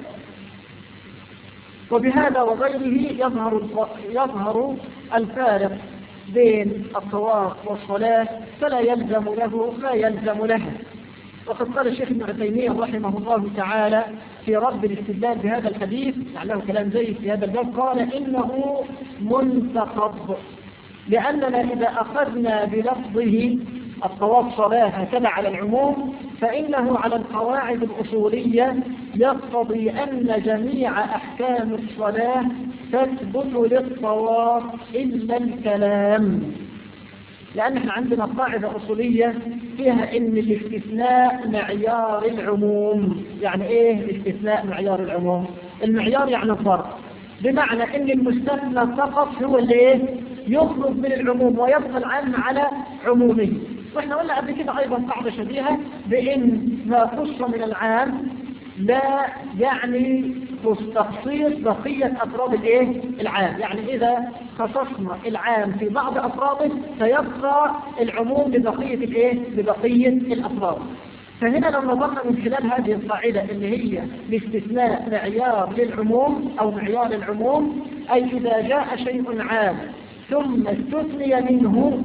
وبهذا وغيره يظهر الفارق بين الطواف والصلاة، فلا يلزم له ما يلزم لها. وقد قال الشيخ ابن عثيمين رحمه الله تعالى في رد الاستدلال بهذا الحديث، له كلام زي في هذا الباب، قال: إنه منتقض، لأننا إذا أخذنا بلفظه الطواف صلاة هكذا على العموم، فإنه على القواعد الأصولية يقتضي أن جميع أحكام الصلاة تثبت للطواف إلا الكلام. لأن احنا عندنا قاعدة أصولية فيها إن الاستثناء معيار العموم. يعني إيه الاستثناء معيار العموم؟ المعيار يعني الفرق، بمعنى إن المستثنى فقط هو اللي إيه يخرج من العموم ويبقى العام على عمومه. واحنا قلنا قبل كده أيضا قاعدة شبيهة بإن ما خص من العام لا يعني تخصيص بقية أفراد الإيه؟ العام. يعني إذا خصصنا العام في بعض أفراده سيبقى العموم ببقية الإيه؟ ببقية الأفراد. فهنا لو نظرنا من خلال هذه القاعدة اللي هي الاستثناء معيار للعموم أو معيار العموم، أي إذا جاء شيء عام ثم استثني منه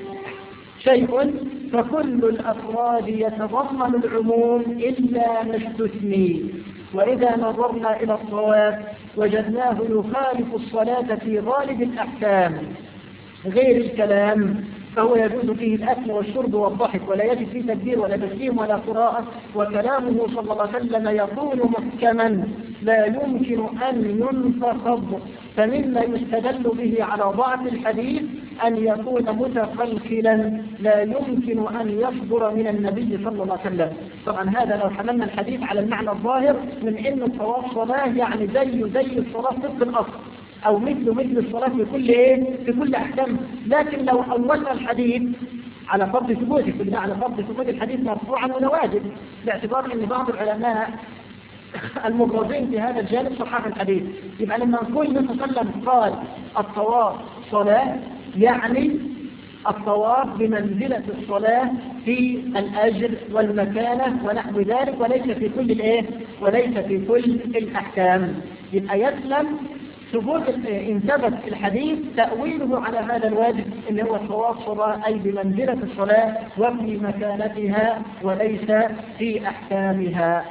شيء فكل الأفراد يتضمن العموم إلا ما استثني. وإذا نظرنا إلى الطواف وجدناه يخالف الصلاة في غالب الأحكام غير الكلام، فهو يجوز فيه الأكل والشرب والضحك ولا يجب فيه تكبير ولا تسليم ولا قراءة، وكلامه صلى الله عليه وسلم يكون محكما لا يمكن أن ينتقض. فمما يستدل به على ضعف الحديث أن يكون متخلخلا لا يمكن أن يصدر من النبي صلى الله عليه وسلم. طبعا هذا لو حملنا الحديث على المعنى الظاهر من أن الطواف صلاة، يعني زي الصلاة طبق الأصل أو مثل الصلاة في كل في كل أحكام. لكن لو أولنا الحديث على فرض ثبوته، قلنا على فرض ثبوت الحديث مرفوعا ولا واجب، باعتبار أن بعض العلماء المبرزين في هذا الجانب صحاح الحديث. يبقى لما نقول النبي صلى الله عليه وسلم قال الطواف صلاة، يعني الطواف بمنزلة الصلاة في الأجر والمكانة ونحو ذلك، وليس في كل وليس في كل الأحكام. يبقى يسلم ثبوت إن ثبت الحديث تأويله على هذا الواجب اللي هو الطواف صلاة، أي بمنزلة الصلاة وفي مكانتها وليس في أحكامها.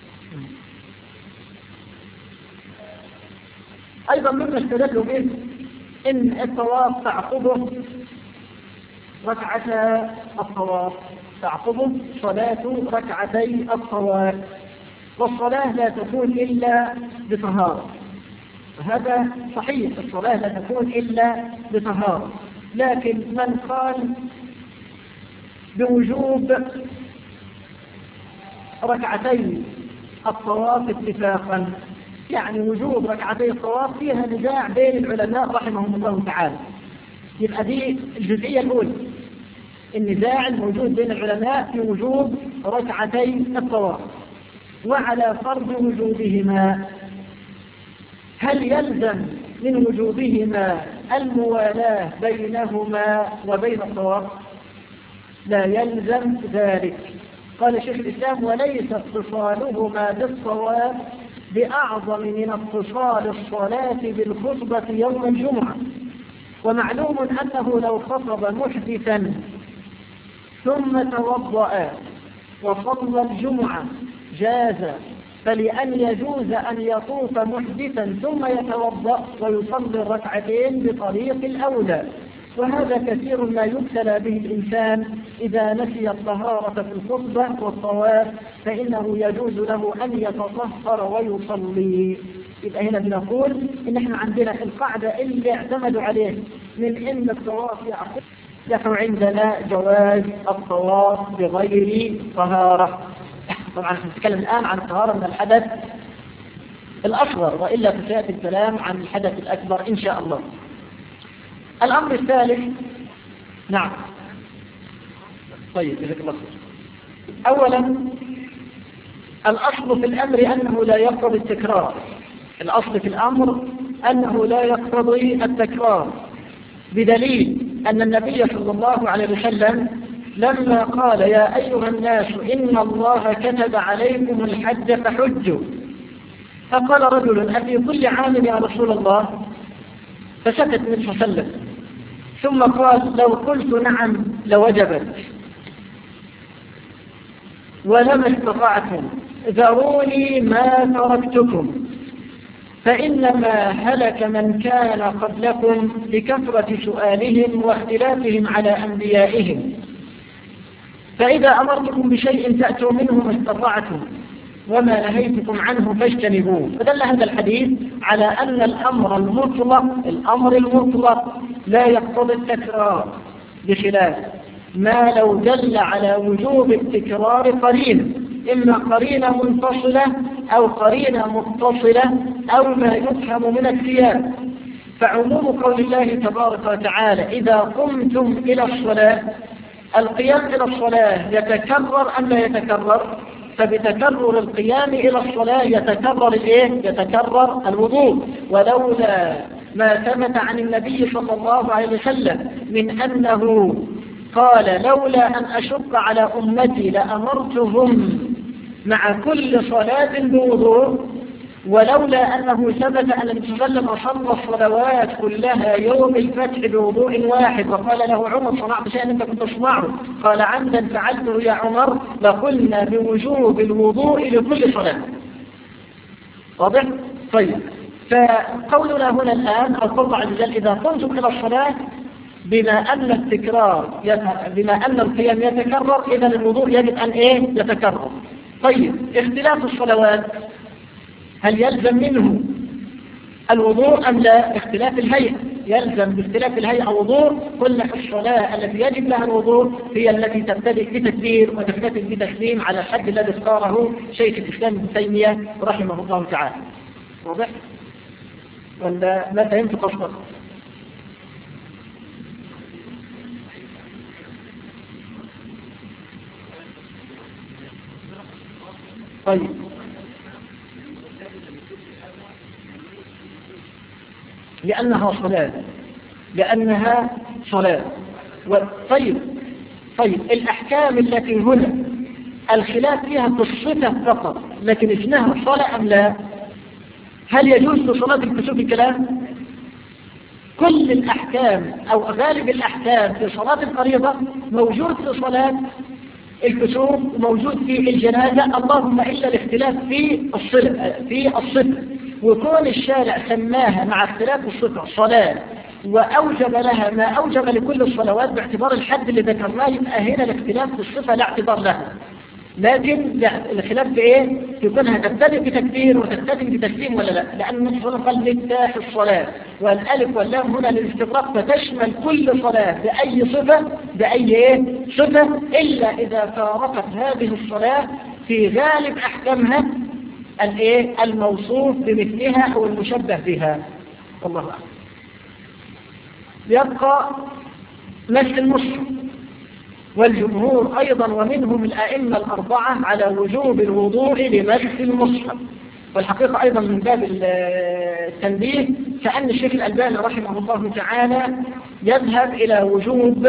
أيضا مما استدلوا به إن الطواف تعقبه ركعتا الطواف، تعقبه صلاة ركعتي الطواف، والصلاة لا تكون إلا بطهارة. هذا صحيح، الصلاة لا تكون إلا بطهارة. لكن من قال بوجوب ركعتي الطواف اتفاقا، يعني وجوب ركعتي الطواف فيها نزاع بين العلماء رحمهم الله تعالى. يبقى دي الجزئية الأولى، النزاع الموجود بين العلماء في وجوب ركعتي الطواف. وعلى فرض وجوبهما، هل يلزم من وجوبهما الموالاة بينهما وبين الطواف؟ لا يلزم ذلك. قال شيخ الإسلام: وليس اتصالهما بالطواف بأعظم من اتصال الصلاة بالخطبة يوم الجمعة. ومعلوم أنه لو خطب محدثا ثم توضأ وصلى الجمعة جاز، فلأن يجوز أن يطوف محدثا ثم يتوضأ ويصلي الركعتين بطريق الأولى. وهذا كثير ما يبتلى به الإنسان إذا نسي الطهارة في الخطبة والطواف، فإنه يجوز له أن يتطهر ويصلي. يبقى هنا بنقول إن احنا عندنا القاعدة اللي اعتمدوا عليه من إن الطواف يعقب، نحن عندنا جواز الطواف بغير طهارة. طبعا نتكلم الآن عن الطهارة من الحدث الأصغر، وإلا سيأتي الكلام عن الحدث الأكبر إن شاء الله. الأمر الثالث، نعم طيب جزاك الله خير. أولا الأصل في الأمر أنه لا يقتضي التكرار. الأصل في الأمر أنه لا يقتضي التكرار، بدليل أن النبي صلى الله عليه وسلم لما قال: يا أيها الناس إن الله كتب عليكم الحج فحجوا، فقال رجل: أفي كل عام يا رسول الله؟ فسكت النبي صلى الله عليه وسلم، ثم قال: لو قلت نعم لوجبت، ولما استطعتم ذروني ما تركتكم، فإنما هلك من كان قبلكم لكثرة سؤالهم واختلافهم على أنبيائهم، فإذا أمرتكم بشيء تأتوا منه ما استطعتم، وما نهيتكم عنه فاجتنبوه. فدل هذا الحديث على أن الأمر المطلق لا يقتضي التكرار، بخلاف ما لو دل على وجوب التكرار قرينة، إما قرينة منفصلة أو قرينة متصلة أو ما يفهم من السياق. فعموم قول الله تبارك وتعالى إذا قمتم إلى الصلاة، القيام إلى الصلاة يتكرر أم لا يتكرر؟ فبتكرر القيام إلى الصلاة يتكرر يتكرر الوضوء. ولولا ما ثبت عن النبي صلى الله عليه وسلم من أنه قال لولا أن أشق على أمتي لأمرتهم مع كل صلاة بوضوء، ولولا أنه ثبت أن النبي صلى الله عليه وسلم صلى الصلوات كلها يوم الفتح بوضوء واحد، وقال له عمر صنعت شيئا أنت كنت تصنعه، قال عمدا فعلته يا عمر، لقلنا بوجوب الوضوء لكل صلاة. واضح؟ طيب، فقولنا هنا الآن أو قول عز وجل إذا قمتم إلى الصلاة، بما أن التكرار بما أن القيام يتكرر، إذا الوضوء يجب أن يتكرر. طيب، اختلاف الصلوات هل يلزم منه الوضوء أم لا؟ اختلاف الهيئة يلزم باختلاف الهيئة وضوء. قلنا الصلاة التي يجب لها الوضوء هي التي تبتدئ بتكبير وتختتم بتسليم على الحد الذي اختاره شيخ الإسلام ابن تيمية رحمه الله تعالى. واضح؟ ولا ما فهمت قصدك؟ طيب، لأنها صلاة. طيب، الأحكام التي هنا الخلاف فيها في الصفة فقط، لكن اسمها صلاة أم لا؟ هل يجوز لصلاة الكسوف الكلام؟ كل الأحكام أو غالب الأحكام في صلاة الفريضة موجود في صلاة الكسوف، موجود في الجنازة، اللهم إلا الاختلاف في الصفة. وكون الشارع سماها مع اختلاف الصفة صلاة وأوجب لها ما أوجب لكل الصلوات باعتبار الحد اللي ذكرناه، يبقى هنا الاختلاف في الصفة لا اعتبار لها. لكن الخلاف في كونها تبتدئ بتكبير وتختتم بتسليم ولا لا، لأن النبي صلى الله عليه وسلم قال مفتاح الصلاة، والألف واللام هنا للاستغراق، فتشمل كل صلاة بأي صفة إلا إذا فارقت هذه الصلاة في غالب أحكامها الموصوف بمثلها أو المشبه بها. الله أعلم. يبقى مس المصحف، والجمهور أيضا ومنهم الأئمة الأربعة على وجوب الوضوء لمس المصحف. والحقيقة أيضا من باب التنبيه كأن الشيخ الألباني رحمه الله تعالى يذهب إلى وجوب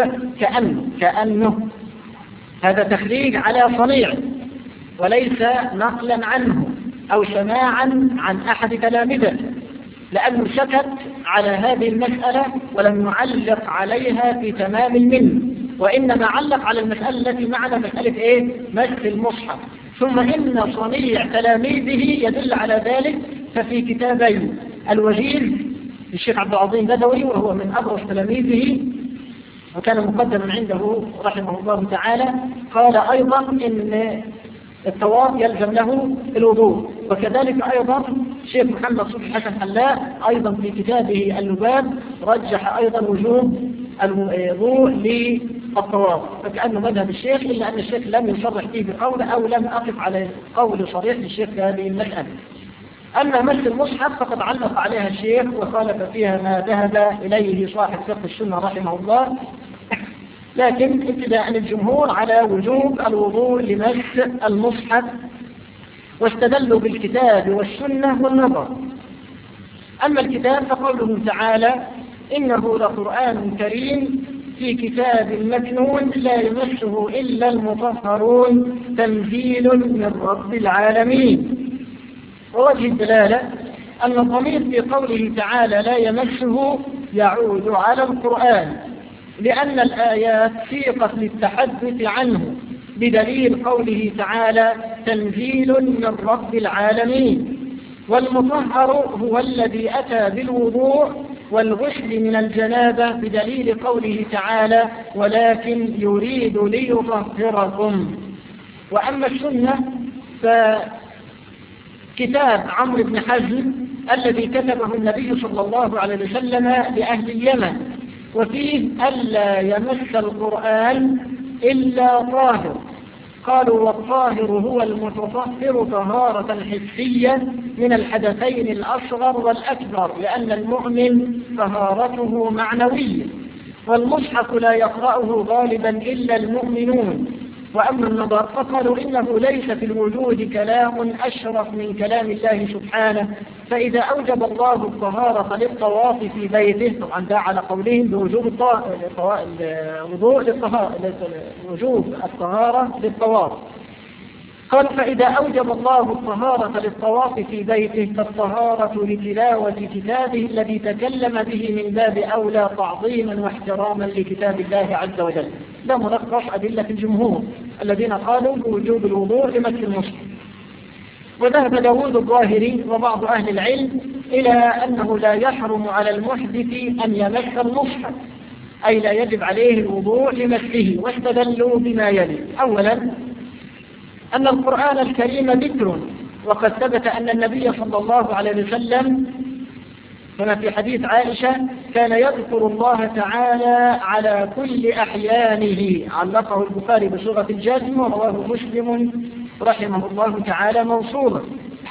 كأنه هذا تخريج على صنيع وليس نقلا عنه أو سماعا عن أحد تلامذته، لأنه سكت على هذه المسألة ولم يعلق عليها في تمام المنه، وإنما علق على المسألة التي معنا مسألة مس المصحف. ثم إن صنيع تلاميذه يدل على ذلك، ففي كتابين الوجيز للشيخ عبد العظيم بدوي وهو من أبرز تلاميذه وكان مقدما عنده رحمه الله تعالى، قال أيضا إن الطواف يلزم له الوضوء. وكذلك أيضا الشيخ محمد صبحي حسن حلاء أيضا في كتابه اللباب رجح أيضا وجوب الوضوء للطواف، فكأنه مذهب الشيخ، إلا أن الشيخ لم يصرح فيه بقول أو لم أقف على قول صريح للشيخ في هذه المسألة. أما مس المصحف فقد علق عليها الشيخ وخالف فيها ما ذهب إليه صاحب فقه السنة رحمه الله، لكن ابتداء الجمهور على وجوب الوضوء لمس المصحف، واستدلوا بالكتاب والسنة والنظر. أما الكتاب فقوله تعالى إنه لقرآن كريم في كتاب مكنون لا يمسه إلا المطهرون تنزيل من رب العالمين. ووجه الدلالة أن الضمير في قوله تعالى لا يمسه يعود على القرآن، لأن الآيات سيقت للتحدث عنه بدليل قوله تعالى تنزيل من رب العالمين. والمطهر هو الذي أتى بالوضوء والغسل من الجنابة بدليل قوله تعالى ولكن يريد ليطهركم. وأما السنة فكتاب عمرو بن حزم الذي كتبه النبي صلى الله عليه وسلم لأهل اليمن، وفيه ألا يمس القرآن إلا طاهر. قالوا والطاهر هو المتطهر طهارة حسية من الحدثين الأصغر والأكبر، لأن المؤمن طهارته معنوية، والمصحف لا يقرأه غالبا إلا المؤمنون. وأما النظر فقالوا إنه ليس في الوجود كلام أشرف من كلام الله سبحانه، فإذا أوجب الله الطهارة للطواف في بيته، طبعا ده على قولهم بوجوب وجوب الطهارة للطواف، قال فإذا أوجب الله الطهارة للطواف في بيته فالطهارة لتلاوة كتابه الذي تكلم به من باب أولى تعظيما واحتراما لكتاب الله عز وجل. ده ملخص أدلة الجمهور الذين قالوا بوجوب الوضوء لمس المصحف. وذهب داود الظاهري وبعض أهل العلم إلى أنه لا يحرم على المحدث أن يمس المصحف، أي لا يجب عليه الوضوء لمسه، واستدلوا بما يلي. أولا أن القرآن الكريم ذكر، وقد ثبت أن النبي صلى الله عليه وسلم كما في حديث عائشة كان يذكر الله تعالى على كل أحيانه، علقه البخاري بصيغة الجزم ورواه مسلم رحمه الله تعالى موصولا.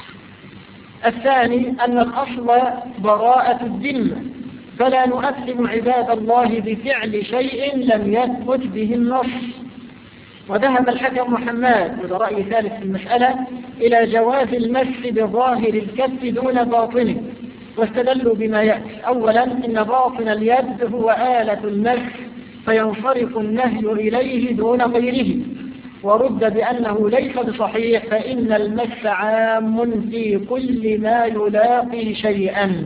الثاني أن الأصل براءة الذمة، فلا نؤثم عباد الله بفعل شيء لم يثبت به النص. وذهب الحكم محمد وده رأي ثالث في المسألة إلى جواز المس بظاهر الكف دون باطنه، واستدلوا بما يأتي. أولا إن باطن اليد هو آلة المس، فينصرف النهي إليه دون غيره، ورد بأنه ليس بصحيح، فإن المس عام في كل ما يلاقي شيئا.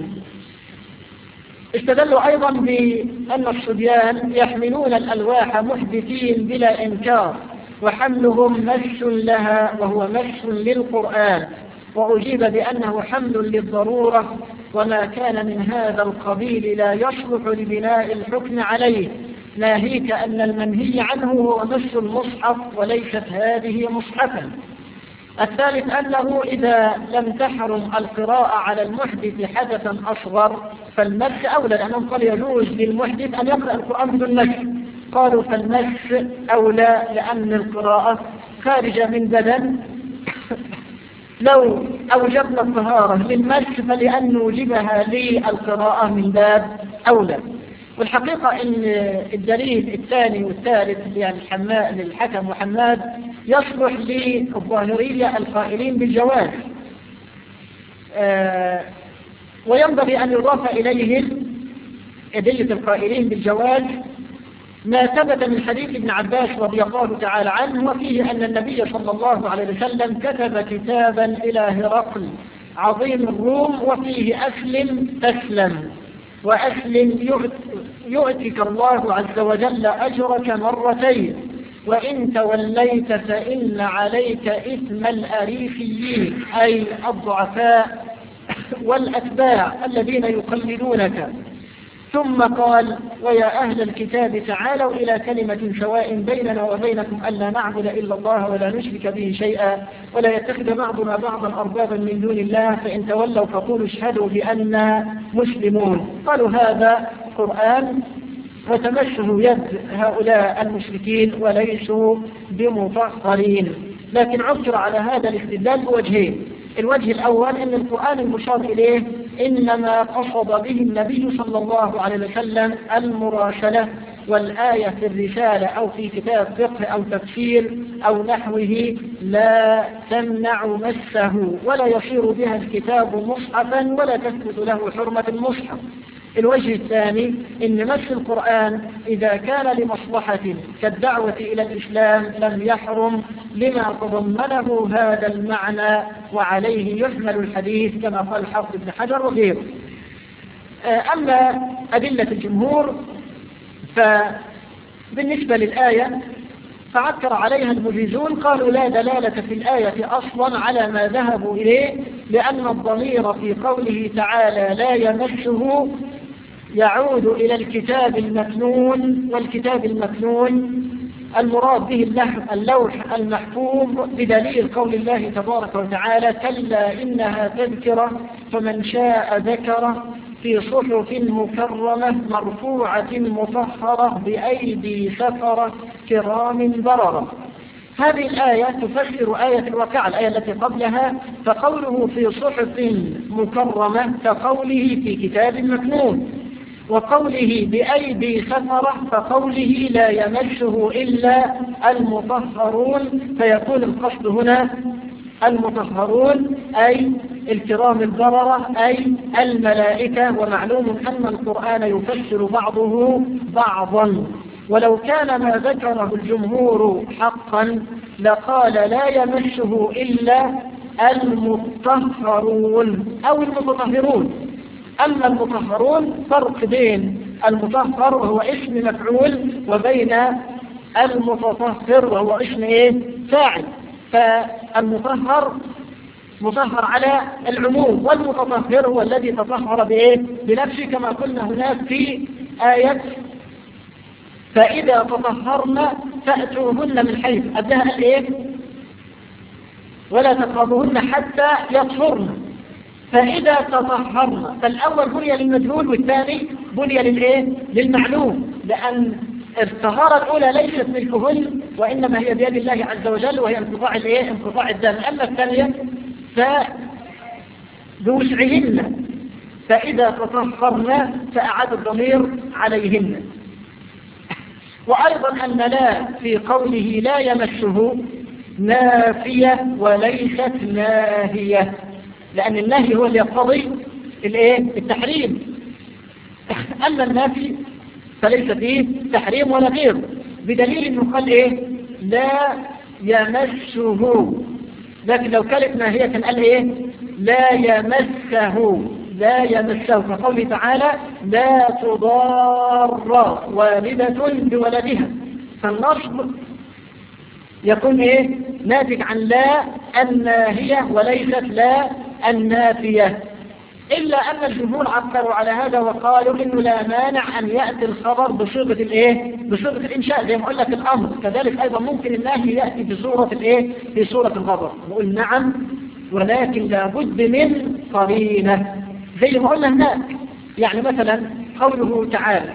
استدلوا أيضا بأن الصبيان يحملون الألواح محدثين بلا إنكار، وحملهم مس لها وهو مس للقرآن، وأجيب بأنه حمل للضرورة، وما كان من هذا القبيل لا يصلح لبناء الحكم عليه، ناهيك أن المنهي عنه هو مس المصحف وليست هذه مصحفا. الثالث أنه إذا لم تحرم القراءة على المحدث حدثا أصغر فالمس أولى، لأنهم قال يجوز للمحدث أن يقرأ القرآن بدون مس، قالوا فالمس أولى لأن القراءة خارجة من بدن. لو أوجبنا الطهارة للمس فلأن نوجبها للقراءة من باب أولى. والحقيقة أن الدليل الثاني والثالث يعني للحكم محمد يصلح للظاهرية القائلين بالجواز، وينبغي أن يضاف إليهم أدلة القائلين بالجواز ما ثبت من حديث ابن عباس رضي الله تعالى عنه، وفيه أن النبي صلى الله عليه وسلم كتب كتابا إلى هرقل عظيم الروم وفيه أسلم تسلم، وأسلم يؤتك الله عز وجل أجرك مرتين، وإن توليت فإن عليك إثم الأريفيين أي الضعفاء والأتباع الذين يقلدونك. ثم قال ويا أهل الكتاب تعالوا إلى كلمة سواء بيننا وبينكم ألا نعبد إلا الله ولا نشرك به شيئا ولا يتخذ بعضنا بعضا أربابا من دون الله فإن تولوا فقولوا اشهدوا بأننا مسلمون. قالوا هذا قرآن وتمسه يد هؤلاء المشركين وليسوا بمطهرين. لكن عثر على هذا الاستدلال بوجهين. الوجه الأول أن القرآن المشار إليه إنما قصد به النبي صلى الله عليه وسلم المراسلة، والآية في الرسالة أو في كتاب فقه أو تفسير أو نحوه لا تمنع مسه ولا يصير بها الكتاب مصحفا ولا تثبت له حرمة المصحف. الوجه الثاني إن مس القرآن إذا كان لمصلحة كالدعوة إلى الإسلام لم يحرم لما تضمنه هذا المعنى، وعليه يحمل الحديث كما قال الحافظ ابن حجر وغيره. أما أدلة الجمهور فبالنسبة للآية فعكر عليها المجيزون، قالوا لا دلالة في الآية أصلا على ما ذهبوا إليه، لأن الضمير في قوله تعالى لا يمسه يعود إلى الكتاب المكنون، والكتاب المكنون المراد به اللوح المحفوظ بدليل قول الله تبارك وتعالى كلا إنها تذكرة فمن شاء ذكره في صحف مكرمة مرفوعة مطهرة بأيدي سفرة كرام بررة. هذه الآية تفسر آية الواقعة الآية التي قبلها، فقوله في صحف مكرمة كقوله في كتاب مكنون، وقوله بأيدي سفرة فقوله لا يمسه إلا المطهرون، فيكون القصد هنا المطهرون أي الكرام البررة أي الملائكة. ومعلوم أن القرآن يفسر بعضه بعضا، ولو كان ما ذكره الجمهور حقا لقال لا يمسه إلا المطهرون أو المتطهرون. أما المطهرون فرق بين المطهر وهو اسم مفعول وبين المتطهر وهو اسم فاعل. فالمطهر مطهر على العموم، والمتطهر هو الذي تطهر بنفسه، كما قلنا هناك في آية فإذا تطهرنا فأتوهن من حيث أبدها ولا تقربوهن حتى يطهرن. فإذا تطهرنا فالأول بني للمجهول والثاني بني للمعلوم، لأن الطهارة الأولى ليست ملكهن وإنما هي بيد الله عز وجل، وهي انقطاع الدم. أما الثانية فبوسعهن، فإذا تطهرنا فأعاد الضمير عليهن. وأيضا أن لا في قوله لا يمسه نافية وليست ناهية، لأن النهي هو اللي يقتضي التحريم. أما النافي فليس فيه تحريم ولا غيره، بدليل أنه قال لا يمسه. لكن لو كانت ناهية كان قال لا يمسه، لا يمسه، كقوله تعالى لا تضار والدة بولدها. فالنصب يكون ناتج عن لا الناهية وليست لا النافية. إلا أن الجمهور عبروا على هذا وقالوا إنه لا مانع أن يأتي الخبر بصيغة بصيغة الإنشاء زي ما قلنا في الأمر، كذلك أيضا ممكن النهي يأتي في صورة الخبر. نقول نعم، ولكن لابد من قرينة زي ما قلنا هناك. يعني مثلا قوله تعالى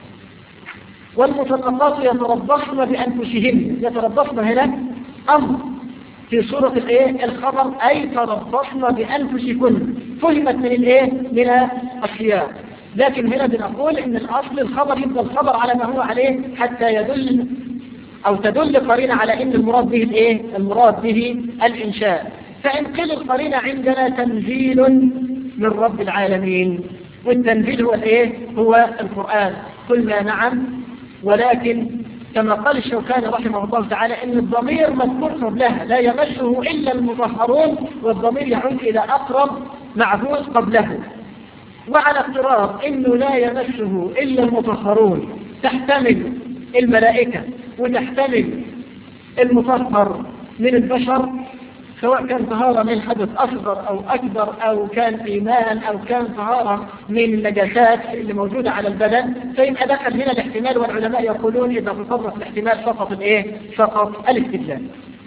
والمطلقات يتربصن بأنفسهن، يتربصن هنا أمر في صورة الخبر أي تربصن بأنفسكن، فهمت من السياق. لكن هنا بنقول إن الأصل الخبر يبقى الخبر على ما هو عليه حتى يدل أو تدل قرينة على إن المراد به المراد به الإنشاء. فإن قيل القرينة عندنا تنزيل من رب العالمين، والتنزيل هو هو القرآن، قلنا نعم. ولكن كما قال الشوكاني رحمه الله تعالى إن الضمير مذكور قبلها لا يمسه إلا المطهرون، والضمير يعود إلى أقرب معبود قبله. وعلى افتراض إنه لا يمسه إلا المطهرون تحتمل الملائكة وتحتمل المطهر من البشر، سواء كان طهارة من حدث أصغر أو أكبر، أو كان إيمان، أو كان طهارة من النجاسات اللي موجودة على البدن، فيبقى دخل هنا الاحتمال. والعلماء يقولون إذا تصرف الاحتمال فقط فقط الاستدلال.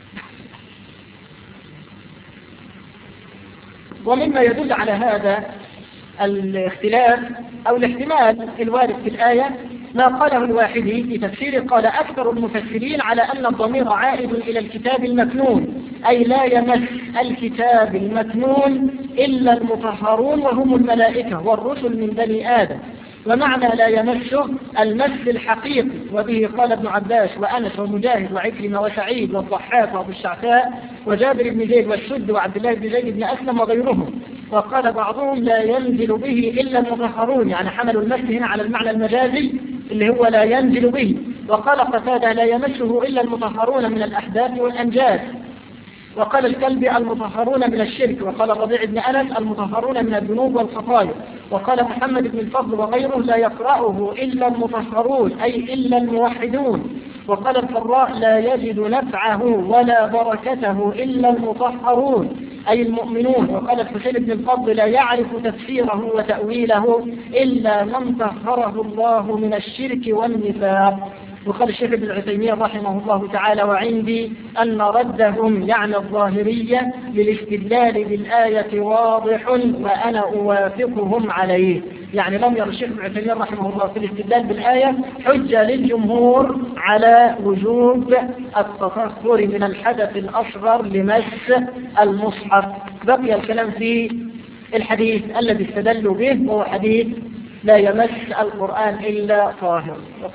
ومما يدل على هذا الاختلاف أو الاحتمال الوارد في الآية ما قاله الواحدي في تفسيره، قال أكثر المفسرين على أن الضمير عائد إلى الكتاب المكنون، أي لا يمس الكتاب المكنون إلا المطهرون وهم الملائكة والرسل من بني آدم. ومعنى لا يمسه المس الحقيقي، وبه قال ابن عباس وأنس ومجاهد وعكرمة وسعيد والضحاك وأبو الشعثاء وجابر بن زيد والسد وعبد الله بن زيد بن أسلم وغيرهم. وقال بعضهم لا ينزل به إلا المطهرون، يعني حملوا المس هنا على المعنى المجازي اللي هو لا ينزل به. وقال قتادة لا يمسه إلا المطهرون من الأحداث والأنجاز. وقال الكلبي المطهرون من الشرك. وقال الربيع بن أنس المطهرون من الذنوب والخطايا. وقال محمد بن الفضل وغيره لا يقرأه إلا المطهرون أي إلا الموحدون. وقال الفراء لا يجد نفعه ولا بركته إلا المطهرون أي المؤمنون. وقال الحسين بن الفضل لا يعرف تفسيره وتأويله إلا من طهره الله من الشرك والنفاق. وقال الشيخ ابن عثيمين رحمه الله تعالى وعندي أن ردهم يعني الظاهرية للاستدلال بالآية واضح وأنا أوافقهم عليه. يعني لم ير الشيخ ابن عثيمين رحمه الله في الاستدلال بالآية حجة للجمهور على وجوب التطهر من الحدث الأصغر لمس المصحف. بقي الكلام في الحديث الذي استدلوا به، وهو حديث لا يمس القرآن إلا طاهر.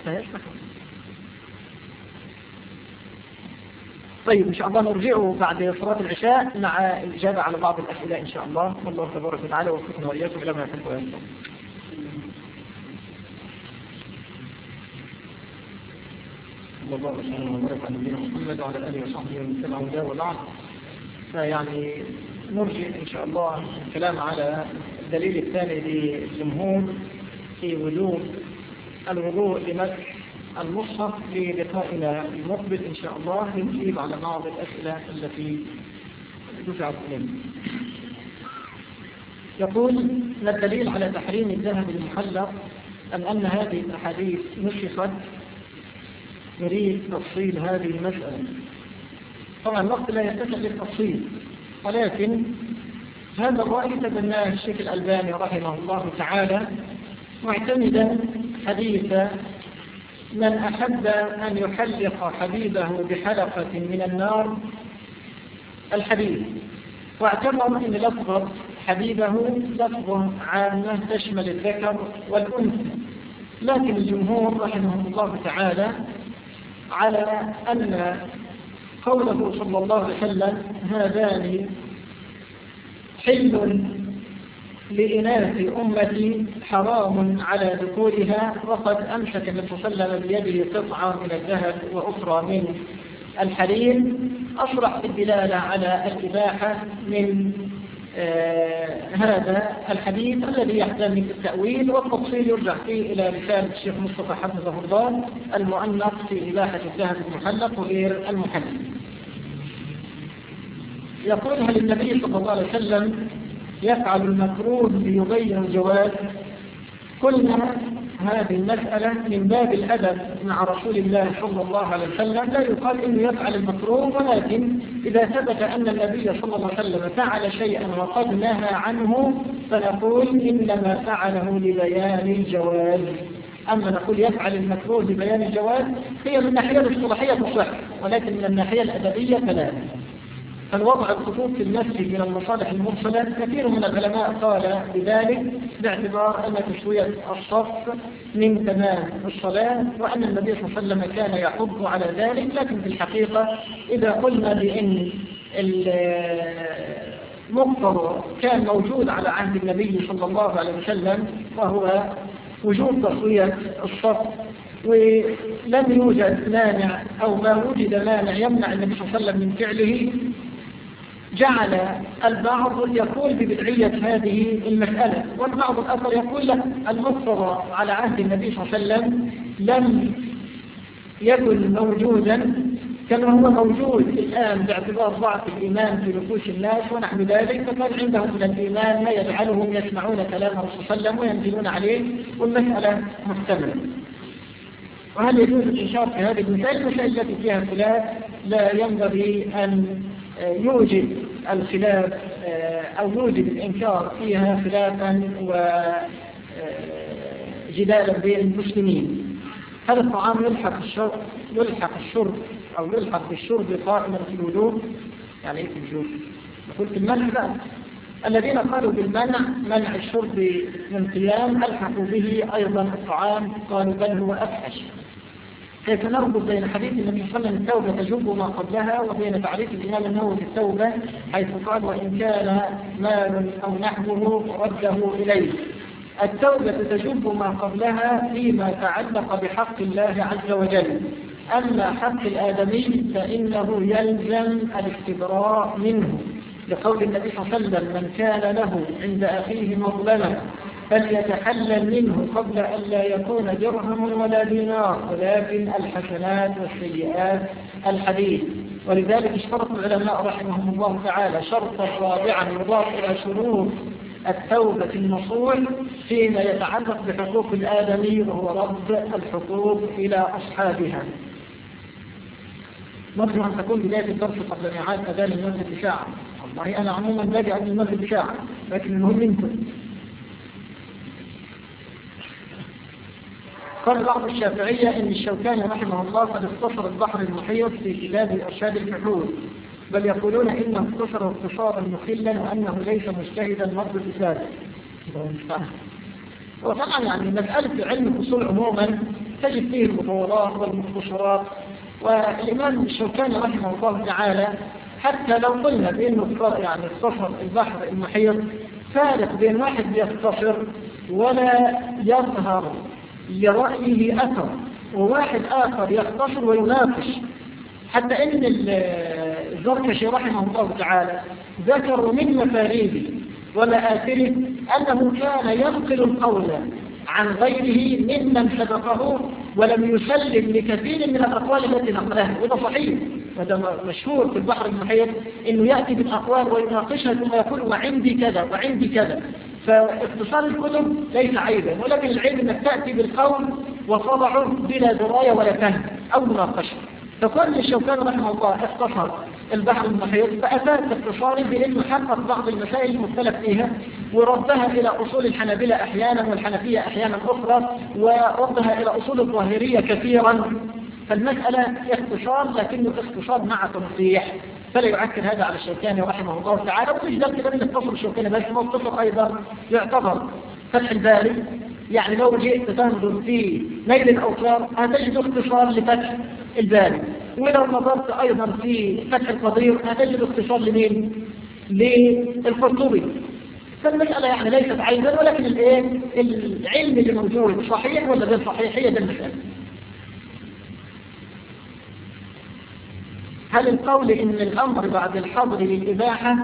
طيب إن شاء الله نرجع بعد صلاة العشاء مع الإجابة على بعض الأسئلة إن شاء الله. والله تبارك وتعالى وفقنا وإياكم إلى ما يحب ويرضى. صلى الله عليه وبارك على نبينا محمد وعلى آله وصحبه ومن تبعه هداه وبعد. فيعني نرجع إن شاء الله الكلام على الدليل الثاني للجمهور في وجوب الوضوء لمسح المصحف للقائنا المقبل إن شاء الله نجيب على بعض الأسئلة التي دفعت إلينا. يقول: ما الدليل على تحريم الذهب المحلق أن هذه الأحاديث نسخت؟ يريد تفصيل هذه المسألة. طبعا الوقت لا يتسع للتفصيل، ولكن هذا الرأي تبناه الشيخ الألباني رحمه الله تعالى معتمدا حديث من أحب أن يحلق حبيبه بحلقة من النار الحديث، واعتبر أن لفظ حبيبه لفظ عامة تشمل الذكر والأنثى، لكن الجمهور رحمه الله تعالى على أن قوله صلى الله عليه وسلم هذان حل لإناث أمتي حرام على ذكورها، وقد أمسك النبي صلى الله عليه وسلم بيده قطعة من الذهب وأخرى من الحرير، أصرح بالدلالة على الإباحة من هذا الحديث الذي يحتمل التأويل، والتفصيل يرجع فيه إلى رسالة الشيخ مصطفى حفظه الله المؤنق في إباحة الذهب المحلق وغير المحلق. يقول: هل النبي صلى الله عليه وسلم يفعل المكروه ليبين الجواز؟ قلنا هذه المسألة من باب الأدب مع رسول الله صلى الله عليه وسلم، لا يقال إنه يفعل المكروه، ولكن إذا ثبت أن النبي صلى الله عليه وسلم فعل شيئا وقد نهى عنه فنقول إنما فعله لبيان الجواز. أما نقول يفعل المكروه لبيان الجواز هي من الناحية الاصطلاحية تصح، ولكن من الناحية الأدبية فلا. فالوضع الخطوط في المسجد من المصالح المرسلة كثير من العلماء قال بذلك باعتبار أن تسوية الصف من تمام الصلاة، وأن النبي صلى الله عليه وسلم كان يحض على ذلك. لكن في الحقيقة إذا قلنا بأن المقتضى كان موجود على عهد النبي صلى الله عليه وسلم وهو وجود تسوية الصف، ولم يوجد مانع أو ما وجد مانع يمنع النبي صلى الله عليه وسلم من فعله، جعل البعض يقول ببدعية هذه المسألة، والبعض الآخر يقول لا، المقتضى على عهد النبي صلى الله عليه وسلم لم يكن موجودا كما هو موجود الآن باعتبار ضعف الإيمان في نفوس الناس ونحو ذلك، فكان عندهم من الإيمان ما يجعلهم يسمعون كلام الرسول صلى الله عليه وسلم وينزلون عليه، والمسألة محتملة. وهل يجوز الإشارة في هذه المسائل التي فيها خلاف؟ لا ينبغي أن يوجد الخلاف أو يوجد الإنكار فيها خلافا وجدالا بين المسلمين. هذا الطعام يلحق الشرب أو يلحق بالشرب قائما في الوجوب، يعني إيه في الوجوب؟ نقول في المنع بقى. الذين قالوا بالمنع منع الشرب من قيام ألحقوا به أيضا الطعام، قالوا بل هو أفحش. كيف نربط بين حديث النبي صلى الله عليه وسلم التوبة تجب ما قبلها وبين تعريف الإمام النووي التوبة حيث قال وإن كان مال أو نحوه رده إليه؟ التوبة تجب ما قبلها فيما تعلق بحق الله عز وجل، أما حق الآدمي فإنه يلزم الاستبراء منه، لقول النبي صلى الله عليه وسلم من كان له عند أخيه مظلمة فليتحلل منه قبل أن لا يكون درهم ولا دينار ولكن الحسنات والسيئات الحديث. ولذلك اشترط العلماء رحمهم الله تعالى شرطا رابعا يضاف إلى شروط التوبة النصوح فيما يتعلق بحقوق الآدمي وهو رد الحقوق إلى أصحابها. نرجو أن تكون بداية الدرس قبل ميعاد أذان المسجد بساعة. والله أنا عموما باجي قبل المسجد بساعة، لكن المهم انتم. قال بعض الشافعية إن الشوكاني رحمه الله قد اختصر البحر المحيط في كتاب إرشاد الفحول، بل يقولون إنه اختصر اختصارا مخلا وأنه ليس مجتهدا مرض الإسلام. وطبعا يعني مسألة علم الأصول عموما تجد فيه المطورات والمختصرات، والإمام الشوكاني رحمه الله تعالى حتى لو قلنا بأنه يعني اختصر البحر المحيط، فارق بين واحد يختصر ولا يظهر لرأيه أثر، وواحد آخر يختصر ويناقش. حتى إن الزركشي رحمه الله تعالى ذكر من مفاريده ومآثره أنه كان ينقل القول عن غيره ممن سبقه ولم يسلم لكثير من الأقوال التي نقلها، وده صحيح، وده مشهور في البحر المحيط إنه يأتي بالأقوال ويناقشها ثم يقول وعندي كذا وعندي كذا. فاختصار الكتب ليس عيبا، ولكن العيب أنك تأتي بالقول وطبعه بلا دراية ولا فهم أو مناقشة. فكل الشوكاني رحمه الله اختصر البحر المحيط، فأفاد باختصاره بأنه حقق بعض المسائل المختلف فيها وردها إلى أصول الحنابلة أحيانا والحنفية أحيانا أخرى، وردها إلى أصول الظاهرية كثيرا. فالمسألة اختصار لكنه اختصار مع تنصيح، فلا يعكر هذا على الشوكاني رحمه الله تعالى. ومش ده كده من اختصر الشوكاني بس، مختصر أيضا يعتبر فتح الباري. يعني لو جئت تنظر في نيل الأوطار هتجد اختصار لفتح الباري، ولو نظرت أيضا في فتح القدير هتجد اختصار لمين؟ للقرطبي. فالمسألة يعني ليست عيبا، ولكن العلم اللي موجود صحيح ولا غير صحيح، هي ده المسألة. هل القول إن الأمر بعد الحظر للإباحة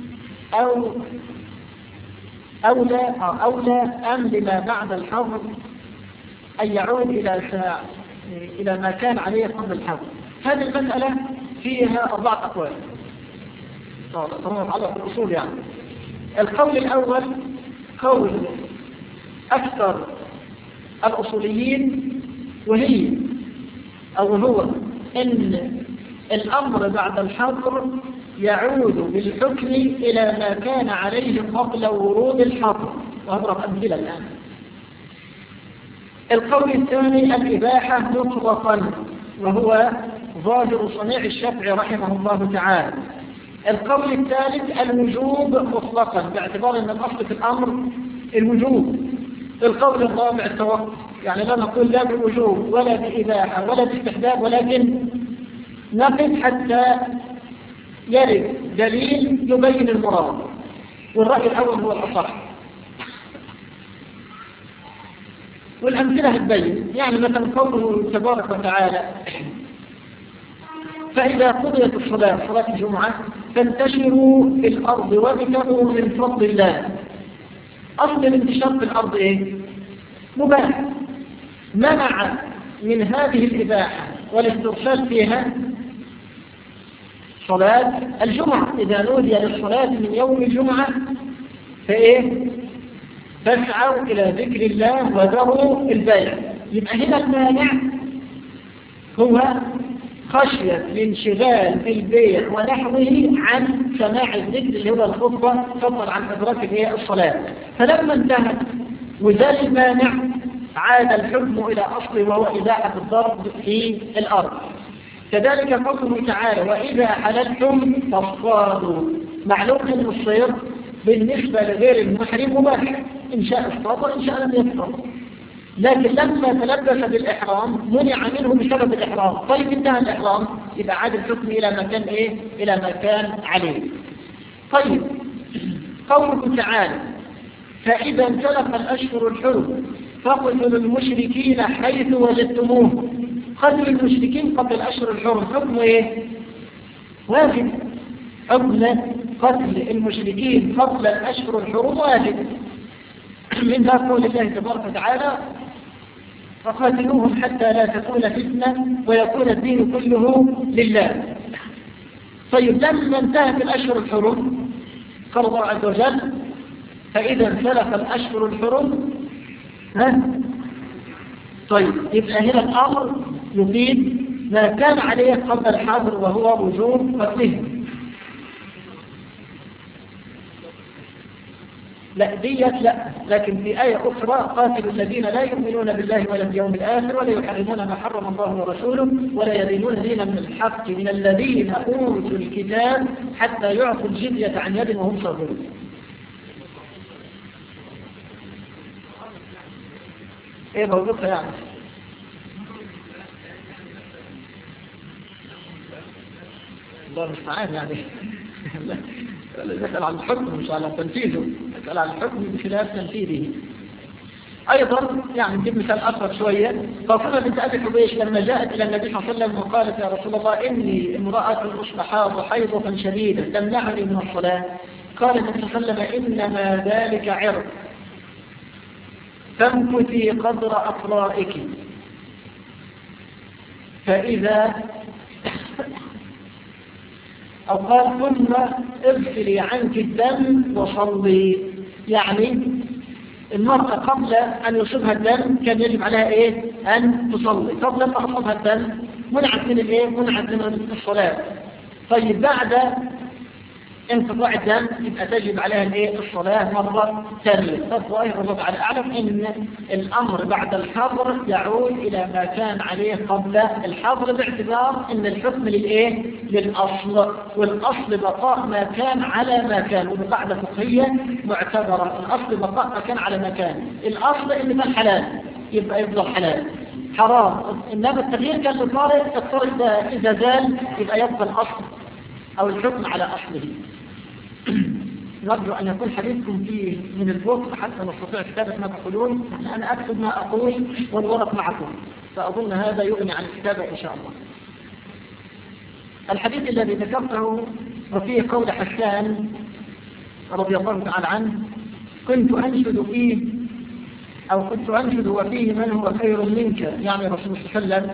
أولى أم لما بعد الحظر أن يعود إلى ما كان عليه قبل الحظر؟ هذه المسألة فيها 4 أقوال طبعا على الأصول. يعني القول الأول قول أكثر الأصوليين، وهو أن الأمر بعد الحظر يعود بالحكم إلى ما كان عليه قبل ورود الحظر، وأضرب أمثلة الآن. القول الثاني الإباحة مطلقا، وهو ظاهر صنيع الشافعي رحمه الله تعالى. القول الثالث الوجوب مطلقا، باعتبار أن الأصل في الأمر الوجوب. القول الرابع التوقف، يعني لا نقول لا بوجوب ولا بإباحة ولا باستحباب، ولكن نقف حتى يرد دليل يبين المراد، والرأي الأول هو الأصح. والأمثلة هتبين، يعني مثلا قوله تبارك وتعالى فإذا قضيت الصلاة صلاة الجمعة فانتشروا في الأرض وابتغوا من فضل الله. أصل الانتشار في الأرض إيه؟ مباح. منع من هذه الإباحة والاسترسال فيها صلاة الجمعة، إذا نودي للصلاة من يوم الجمعة فاسعوا إلى ذكر الله وذروا البيع. يبقى هنا المانع هو خشية الانشغال بالبيع ونحوه عن سماع الذكر اللي هو الخطبة، فضلا عن إدراك الصلاة. فلما انتهت وزال المانع عاد الحكم إلى أصله، وهو إباحة الضرب في الأرض. كذلك قوله تعالى وإذا حللتم فاصطادوا. معلوم أن الصيد بالنسبة لغير المحرم مباح، إن شاء اصطاد وإن شاء لم يصطاد، لكن لما تلبس بالإحرام منع منه بسبب الإحرام. طيب انتهى الإحرام، يبقى عاد الحكم إلى مكان إلى مكان عليه. طيب قوله تعالى فإذا انسلخ الأشهر الحرم فاقتلوا المشركين حيث وجدتموه. قتل المشركين قبل الأشهر الحرم حكمه واجب. حكم قتل المشركين قبل الأشهر الحرم واجب، من ذا قول الله تبارك وتعالى فقاتلوهم حتى لا تكون فتنة ويكون الدين كله لله. طيب لما انتهت الأشهر الحرم قال الله عز وجل فإذا انسلخ الأشهر الحرم طيب يبقى هنا الأمر يفيد ما كان عليه قبل الحظر، وهو وجوب قتله. لا ديت لا، لكن في آية أخرى قاتلوا الذين لا يؤمنون بالله ولا باليوم الآخر ولا يحرمون ما حرم الله ورسوله ولا يدينون دينا من الحق من الذين أوتوا الكتاب حتى يعطوا الجزية عن يد وهم صاغرون. ايه موضوعها يعني؟ الله المستعان يعني. يسأل عن الحكم مش على تنفيذه، يسأل عن الحكم بخلاف تنفيذه. أيضا يعني نجيب مثال أكثر شوية. فاطمة بنت أبي حبيش لما جاءت إلى النبي صلى الله عليه وسلم وقالت يا رسول الله إني امرأة أصبحاض حيضة شديدة تمنعني من الصلاة، قال النبي صلى الله عليه وسلم إنما ذلك عرق فامكثي قدر أطرائك فإذا أو قال ثم اغسلي عنك الدم وصلي. يعني المرأة قبل أن يصيبها الدم كان يجب عليها إيه؟ أن تصلي. طب لما أصابها الدم منعت من الإيه؟ منعت من الصلاة. طيب بعد انقطاع الدم يبقى تجب عليها الايه؟ الصلاه مره ثانيه. فالظاهر الله تعالى اعلم ان الامر بعد الحظر يعود الى ما كان عليه قبل الحظر، باعتبار ان الحكم للايه؟ للاصل، والاصل بقاء ما كان على ما كان، وبقاعده فقهيه معتبره الاصل بقاء ما كان على ما كان. الاصل ان كان حلال يبقى يفضل حلال، حرام انما التغيير كان للطارئ، الطارئ اذا زال يبقى يبقى الاصل او الحكم على اصله. نرجو أن يكون حديثكم فيه من البطء حتى نستطيع كتابة ما تقولون. أنا أكتب ما أقول والورق معكم، فأظن هذا يغني عن الكتابة إن شاء الله. الحديث الذي ذكرته وفيه قول حسان رضي الله تعالى عنه كنت أنشد فيه أو كنت أنشد وفيه من هو خير منك، يعني رسول الله صلى الله عليه وسلم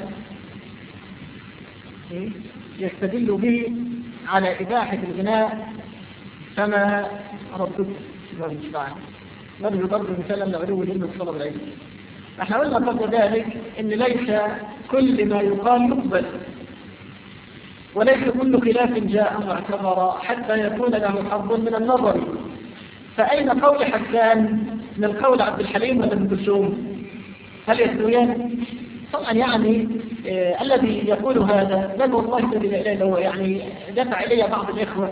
يستدل به على إباحة الغناء كما ردت نرجو ضرب مثالا لعلو العلم والطلب العلم. احنا قلنا قبل ذلك ان ليس كل ما يقال يقبل، وليس كل خلاف جاء معتبرا حتى يكون له حظ من النظر. فأين قول حسان من قول عبد الحليم ولا ابن كلثوم؟ هل يستويان؟ طبعا يعني الذي يقول هذا بل والله الذي لا اله الا هو، يعني دفع الي بعض الاخوه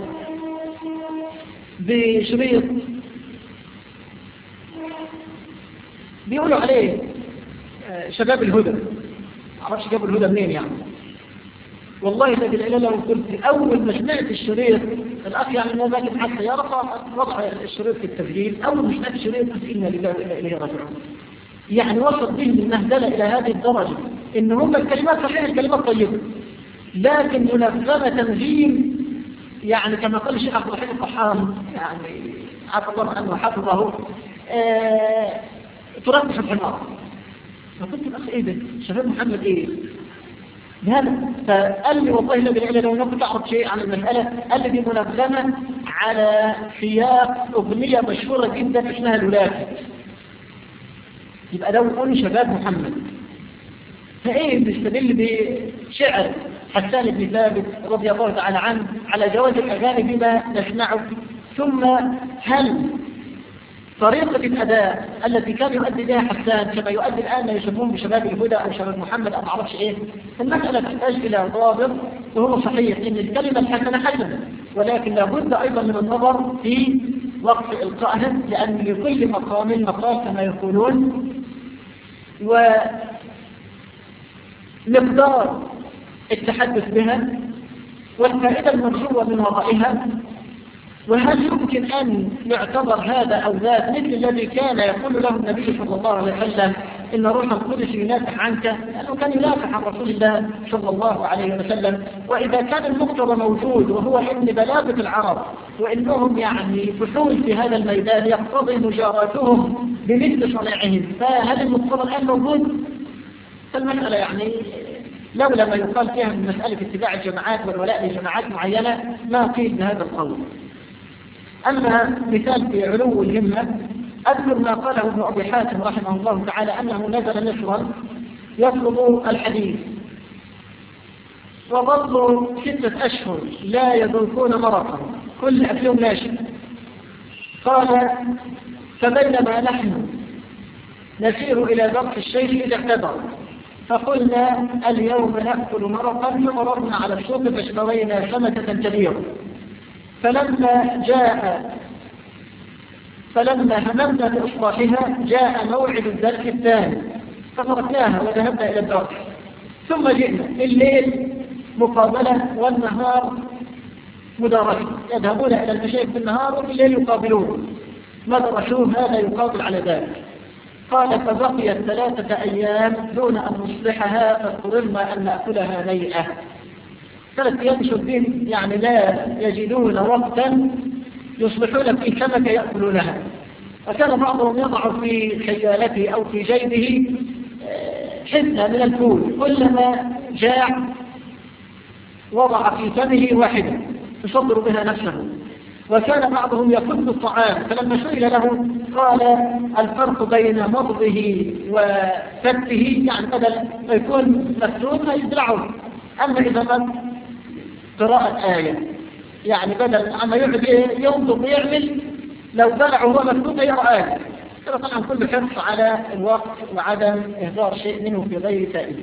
بشريط بيقولوا عليه شباب الهدى، معرفش جابوا الهدى منين يعني. والله الذي لا اله الا هو قلت اول ما سمعت الشريط الاخ يعني ما باكي على السياره وضع الشريط في التسجيل، اول ما سمعت الشريط قلت انا لله وانا اليه راجعون. يعني وصل به المهزله الى هذه الدرجه ان هم الكلمات صحيح الكلمات طيبه لكن منظمه تنظيم، يعني كما قال الشيخ عبد الرحيم الطحان يعني عفى الله عنه حفظه تربح الحمار. فقلت الاخ ايه ده؟ شباب محمد ايه؟ هذا فقال لي والله الذي لا اله الا هو لو كنت اعرف شيء عن المساله، قال لي دي منظمه على سياق اغنيه مشهوره جدا اسمها الولاد. يبقى ده يقول شباب محمد. فايه بيستدل بشعر حسان بن ثابت رضي الله تعالى عنه على جواز الاغاني بما نسمعه. ثم هل طريقة الأداء التي كان يؤدي بها حسان كما يؤدي الآن ما يسمون بشباب الهدى أو شباب محمد أو معرفش إيه؟ المسألة تحتاج إلى ضابط، وهو صحيح إن الكلمة الحسنة حسنة، ولكن لابد أيضا من النظر في وقت إلقائها، لأن لكل مقام مقال كما يقولون، ومقدار التحدث بها والفائدة المرجوة من ورائها. وهل يمكن أن يعتبر هذا أو ذات مثل الذي كان يقول له النبي صلى الله عليه وسلم إن روح القدس ينافح عنك، لأنه كان ينافح عن رسول الله صلى الله عليه وسلم. وإذا كان المقتضى موجود وهو إن بلاغة العرب وإنهم يعني فحول في هذا الميدان يقتضي مجاراتهم بمثل صنيعهم، فهل المقتضى الآن موجود؟ فالمسألة يعني لولا ما يقال فيها من مسألة اتباع الجماعات والولاء لجماعات معينة ما قيل بهذا القول. أما مثال في علو الهمة أذكر ما قاله ابن أبي حاتم رحمه الله تعالى أنه نزل مصرا يطلب الحديث وظلوا 6 أشهر لا يذوقون مرقا، كل أكلهم ناشف. قال فبينما نحن نسير إلى درس الشيخ إذ اعتذر، فقلنا اليوم نأكل مرقا، فمررنا على السوق فاشترينا سمكة كبيرة. فلما هممنا بإصلاحها جاء موعد الدرس الثاني فتركناها وذهبنا إلى الدرس، ثم جئنا الليل مقابلة والنهار مدارسة، يذهبون إلى المشايخ في النهار وفي الليل يقابلون، ما درسوه هذا يقابل على ذلك. قال فبقيت 3 أيام دون أن نصلحها فاضطررنا أن نأكلها نيئة. 3 أيام شدين، يعني لا يجدون وقتا يصلحون فيه سمكة يأكلونها. وكان بعضهم يضع في خيالته أو في جيبه حزمة من الفول، كلما جاع وضع في فمه واحدة يصدر بها نفسه. وكان بعضهم يكب الطعام، فلما سئل له قال الفرق بين مضغه وفتته، يعني بدل ما يكون مفتون ما يزرعه، أما إذا قد قراءة آية، يعني بدل عما يقعد ينطق ويعمل لو بلعه هو مفتون يقرأ آية. طبعا كل حرص على الوقت وعدم إهدار شيء منه في غير فائدة.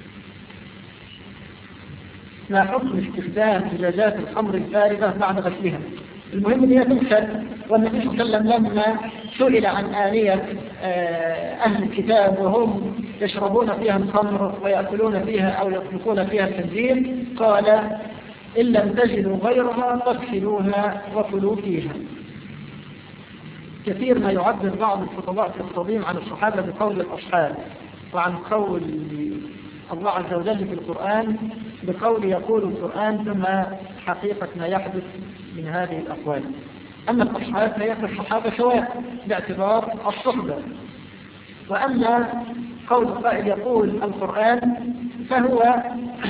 ما حكم استخدام زجاجات الخمر الفارغة بعد غسلها؟ المهم ان هي تغسل، والنبي صلى الله عليه وسلم لما سئل عن آنية أهل الكتاب وهم يشربون فيها الخمر ويأكلون فيها أو يطلقون فيها الخنزير قال إن لم تجدوا غيرها فاغسلوها وكلوا فيها. كثير ما يعبر بعض الخطباء في القديم عن الصحابة بقول الأصحاب، وعن قول الله عز وجل في القرآن بقول يقول القرآن ثم حقيقة ما يحدث من هذه الأقوال. أما الأصحاب فيأتي الصحابة سواء باعتبار الصحبة، وأما قول القائل يقول القرآن فهو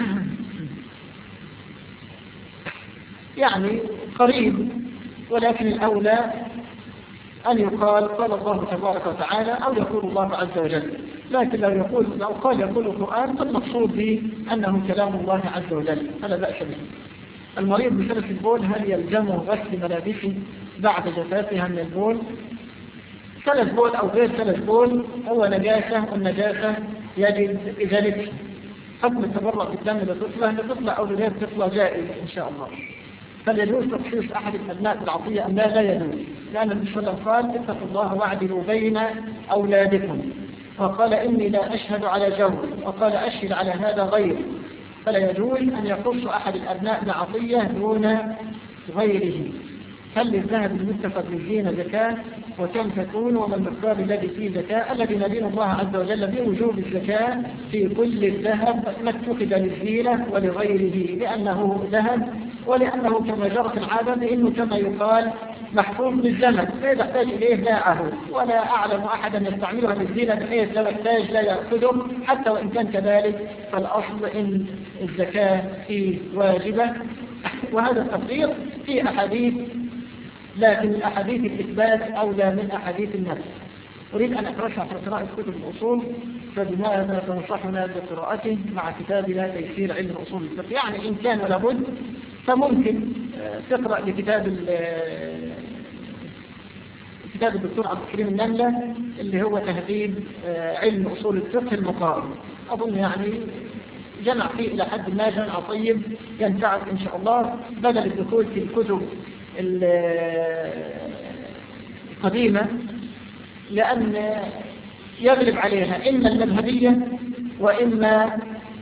يعني قريب، ولكن الأولى أن يقال قال الله تبارك وتعالى أو يقول الله عز وجل. لكن لو قال يقول القرآن فالمقصود به أنه كلام الله عز وجل فلا بأس به. المريض بسلس البول هل يلزمه غسل ملابسه بعد جفافها من البول؟ سلس بول أو غير سلس بول هو نجاسة، والنجاسة يجب إزالته. حكم التبرع بالدم لطفلة أو لغير طفلة جائز إن شاء الله. فليجوز تخصيص أحد الأبناء بالعطية أم لا يجوز، لأن النبي صلى الله عليه وسلم قال اتقوا الله واعدلوا بين أولادكم، وقال إني لا أشهد على جور، وقال أشهد على هذا غير. فلا يجوز أن يخص أحد الأبناء بعطية دون غيره. هل للذهب المتفق بالزينة زكاة؟ وكم تكون؟ وما المقدار الذي فيه زكاة؟ الذي ندين الله عز وجل بوجوب الزكاة في كل الذهب ما اتخذ للزينة ولغيره، لأنه ذهب ولأنه كما جرت العادة بأنه كما يقال محفوظ بالزمن لا يحتاج إليه باعه، ولا أعلم أحدا يستعملها للزينة بحيث لو احتاج لا يأخذه. حتى وإن كان كذلك فالأصل إن الزكاة فيه واجبة. وهذا التفريط في أحاديث، لكن الأحاديث الإثبات أولى من أحاديث النفس. أريد أن أترشح في قراءة كتب الأصول، فبماذا تنصحنا بقراءته مع كتابنا تيسير علم الأصول الفقه؟ يعني إن كان لابد فممكن تقرأ لكتاب الدكتور عبد الكريم النملة اللي هو تهذيب علم أصول الفقه المقارن. أظن يعني جمع فيه إلى حد ما جمع طيب ينفعك إن شاء الله، بدل الدخول في الكتب القديمة، لأن يغلب عليها إما المذهبية وإما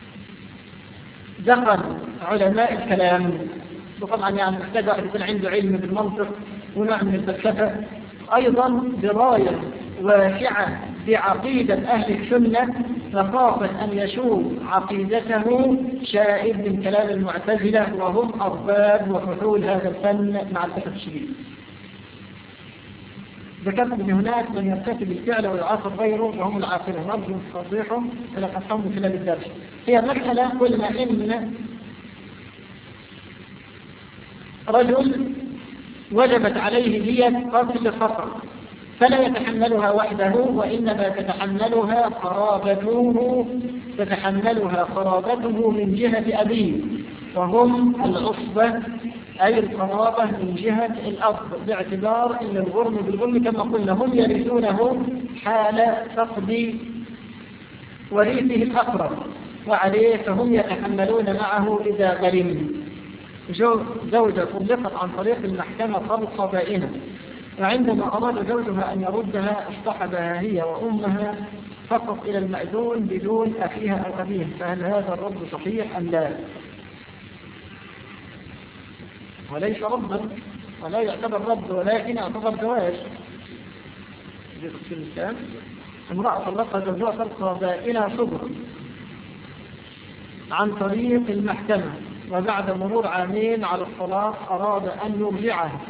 دخل علماء الكلام. وطبعا يعني محتاج يكون عنده علم بالمنطق ونوع من الفلسفة، أيضا دراية واسعة بعقيدة أهل السنة، فخافا أن يشوب عقيدته شائب من كلام المعتزلة وهم أرباب وفحول هذا الفن مع الأسف الشديد. ذكرت أن هناك من يرتكب الفعل ويعاقب غيره وهم العاقلة، نرجو توضيحهم فلقدهم خلال الدرس. هي مسألة قلنا إن رجل وجبت عليه دية قتل خطأ فلا يتحملها وحده، وإنما تتحملها قرابته من جهة أبيه وهم العصبة أي القرابة من جهة الأب، باعتبار أن الغرم بالغرم كما قلنا هم يرثونه حال فقد وريثه الأقرب وعليه، فهم يتحملون معه إذا غرم. زوجة طلقت عن طريق المحكمة طلقة بائنة، وعندما أراد زوجها أن يردها اصطحبها هي وأمها فقط إلى المأذون بدون أخيها أو أبيها، فهل هذا الرد صحيح أم لا؟ وليس ردا ولا يعتبر رد، ولكن يعتبر زواج. في الإسلام امرأة طلقها زوجها طلقة بائنة صغرى عن طريق المحكمة، وبعد مرور عامين على الطلاق أراد أن يرجعها،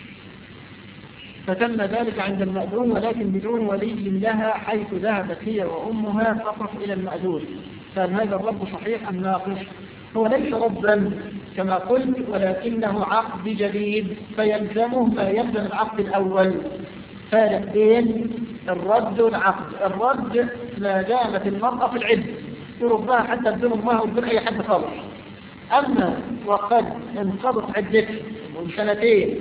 فتم ذلك عند المأذون ولكن بدون ولي لها، حيث ذهبت هي وأمها فقط إلى المأذون، فهل هذا الرد صحيح أم ناقص؟ هو ليس ردا كما قلت، ولكنه عقد جديد فيلزمه ما يلزم العقد الأول. فارق بين الرد والعقد. الرد ما دامت المرأة في العدة يردها حتى بدون أمها وبدون أي حد خالص. أما وقد انقضت عدتها من سنتين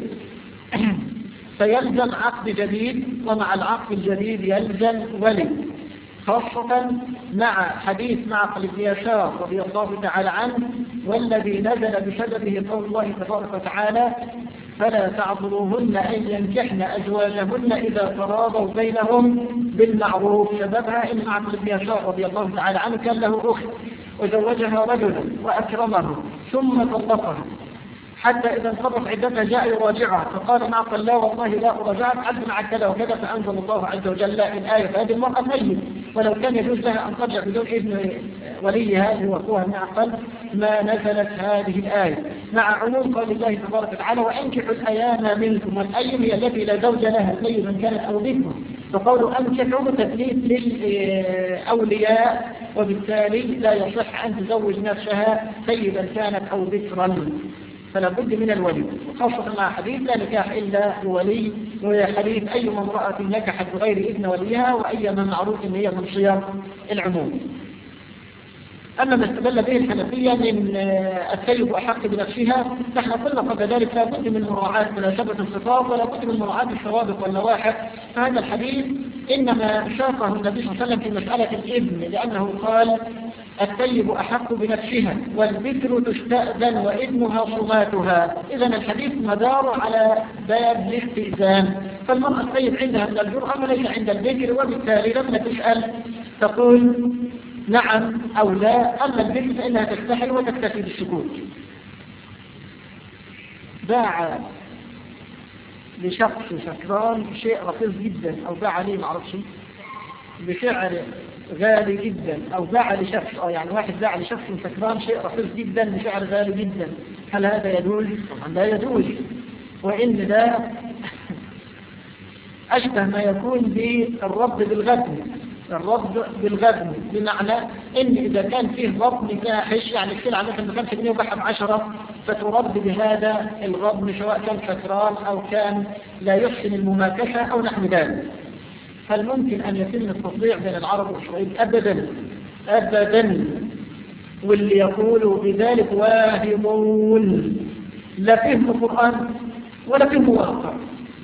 فيلزم عقد جديد، ومع العقد الجديد يلزم ولي، خاصة مع حديث معقل بن يسار رضي الله تعالى عنه: والذي نزل بسببه قول الله تبارك وتعالى: فلا تعضلوهن أن ينكحن أزواجهن إذا تراضوا بينهم بالمعروف. سببها إن معقل بن يسار رضي الله تعالى عنه كان له أخت وزوجها رجلا وأكرمه ثم طلقها، حتى إذا انقضت عدتها جاء يراجعها فقال معقل: لا والله لا أراجعك، عد مع كذا وكذا، فأنزل الله عز وجل الآية. فهذه المرأة طيب، ولو كان يجوز لها أن ترجع بدون إذن وليها اللي هو أخوها معقل ما نزلت هذه الآية، مع عموم قول الله تبارك وتعالى: وأنكحوا الأيام منكم. والأيم هي التي لا زوج لها طيبا كانت أو بكرا، فقولوا أنكحوا تثليث للأولياء، وبالتالي لا يصح أن تزوج نفسها طيبا كانت أو بكرا، فلا بد من الولي، خاصة مع حديث لا نكاح إلا بولي، وهي حديث أي امرأة نكحت بغير إذن وليها وأي من معروف إن هي من صيغ العموم. أما ما استدل به الحنفية من الثيب أحق بنفسها، نحن قلنا قبل ذلك لا بد من مراعاة مناسبة الخطاب ولا بد من مراعاة السوابق واللواحق. فهذا الحديث إنما ساقه النبي صلى الله عليه وسلم في مسألة الإذن، لأنه قال: الثيب أحق بنفسها والبكر تستأذن وإذنها صماتها. إذن الحديث مدار على باب الاستئذان، فالمرأة الثيب عندها من الجرأة وليس عند البكر، وبالتالي لما تسأل تقول نعم أو لا. أما البكر فإنها تستحل وتكتفي بالسكوت. باع لشخص سكران شيء رخيص جدا، أو باع لي معرفش بسعر غالي جدا، أو باع لشخص يعني واحد باع لشخص سكران شيء رخيص جدا بسعر غالي جدا، هل هذا يجوز؟ طبعا لا يجوز، وإن ده أشبه ما يكون بالرد بالغبن. الرد بالغبن بمعنى إن إذا كان فيه غبن فاحش، يعني السلعة مثلا ب5 جنيه وباعها ب10، فترد بهذا الغبن سواء كان سكران أو كان لا يحسن المماكسة أو نحو ذلك. هل ممكن أن يتم التطبيع بين العرب والإسرائيل؟ أبدا أبدا، واللي يقولوا بذلك واهمون، لا فهم القرآن ولا فهم واقع.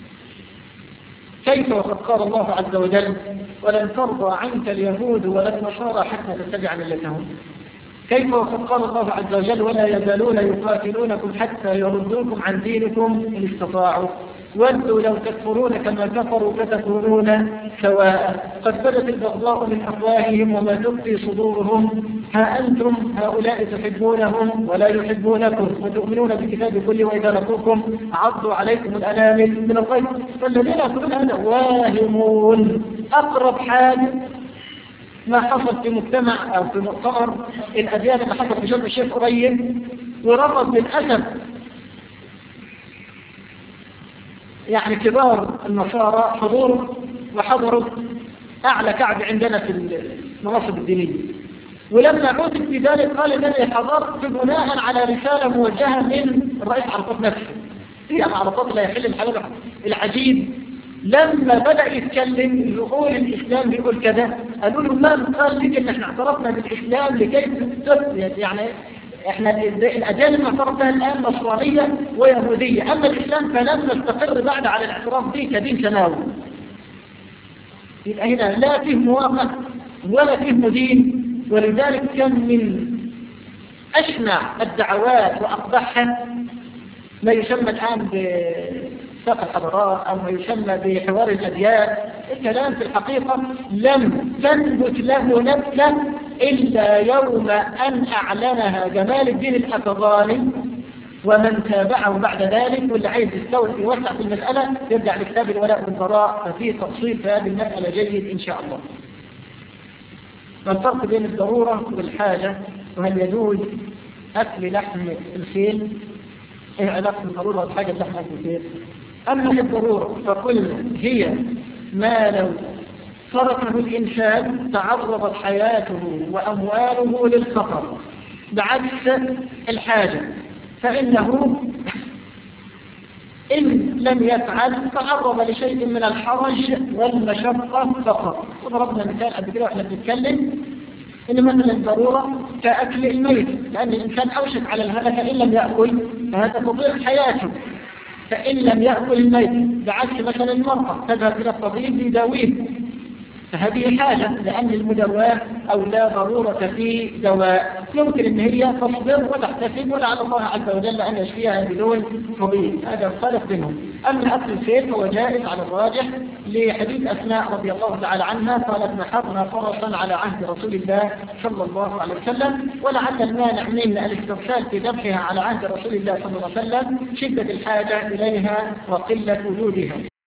كيف وقد قال الله عز وجل: ولن ترضى عنك اليهود ولا النصارى حتى تتبع ملتهم؟ كيف وقد قال الله عز وجل: ولا يزالون يقاتلونكم حتى يردوكم عن دينكم إن استطاعوا ودوا لو تكفرون كما كفروا فتكونون سواء قد بدت البغضاء من أفواههم وما تخفي صدورهم ها أنتم هؤلاء تحبونهم ولا يحبونكم وتؤمنون بالكتاب كله وإذا لقوكم عضوا عليكم الأنامل من الغيظ. فالذين يقولون هذا واهمون. أقرب حاجة ما حصل في مجتمع أو في مؤتمر الأديان اللي حصل في شرم الشيخ قريب، ورفض للأسف يعني كبار النصارى حضور وحضروا أعلى كعب عندنا في المناصب الدينية، ولما عودت في ذلك قال إنني حضرت بناء على رسالة موجهة من الرئيس عرفات نفسه. يعني عرفات لا يحل الحلال. العجيب لما بدأ يتكلم يقول الإسلام بيقول كذا، قالوا له ما قال لك إن احنا اعترفنا بالإسلام لكي تثبت يعني احنا الأديان المعترف بها الآن نصرانية ويهودية، أما الإسلام فلم نستقر بعد على الاعتراف به كدين سماوي. يبقى هنا لا فيه مواقع ولا فيه مدين، ولذلك كان من أشنع الدعوات وأقبحها ما يسمى الآن بساق الحضارات أو ما يسمى بحوار الأديان. الكلام في الحقيقة لم تنبت له نبتة إلا يوم أن أعلنها جمال الدين الأفغاني ومن تابعه بعد ذلك. واللي عايز يستوعب يوسع في المسألة يرجع لكتاب الولاء والبراء، ففيه تفصيل في هذه المسألة جيد إن شاء الله. الفرق بين الضرورة والحاجة، وهل يجوز أكل لحم الخيل؟ إيه علاقة الضرورة والحاجة بلحم الخيل؟ أما الضرورة فكل هي ما لو تركه الإنسان تعرضت حياته وأمواله للخطر، بعكس الحاجة فإنه إن لم يفعل تعرض لشيء من الحرج والمشقة فقط. وضربنا مثال قبل كده واحنا بنتكلم إن مثلا الضرورة كأكل الميت، لأن الإنسان أوشك على الهلكة إن لم يأكل فهذا تضيع حياته، فإن لم يأكل الميت. بعكس مثلا المرأة تذهب إلى الطبيب ليداويه، فهذه حاجة لأن المدواة أو لا ضرورة في دواء، يمكن أن هي تصبر وتحتسب ولعل الله عز وجل أن يشفيها بدون طبيب. هذا الفرق بينهم. أما أكل الخيل فهو جائز على الراجح لحديث أسماء رضي الله تعالى عنها قالت نحرنا فرسا على عهد رسول الله صلى الله عليه وسلم، ولعل المانع من الاسترسال في ذبحها على عهد رسول الله صلى الله عليه وسلم شدة الحاجة إليها وقلة وجودها.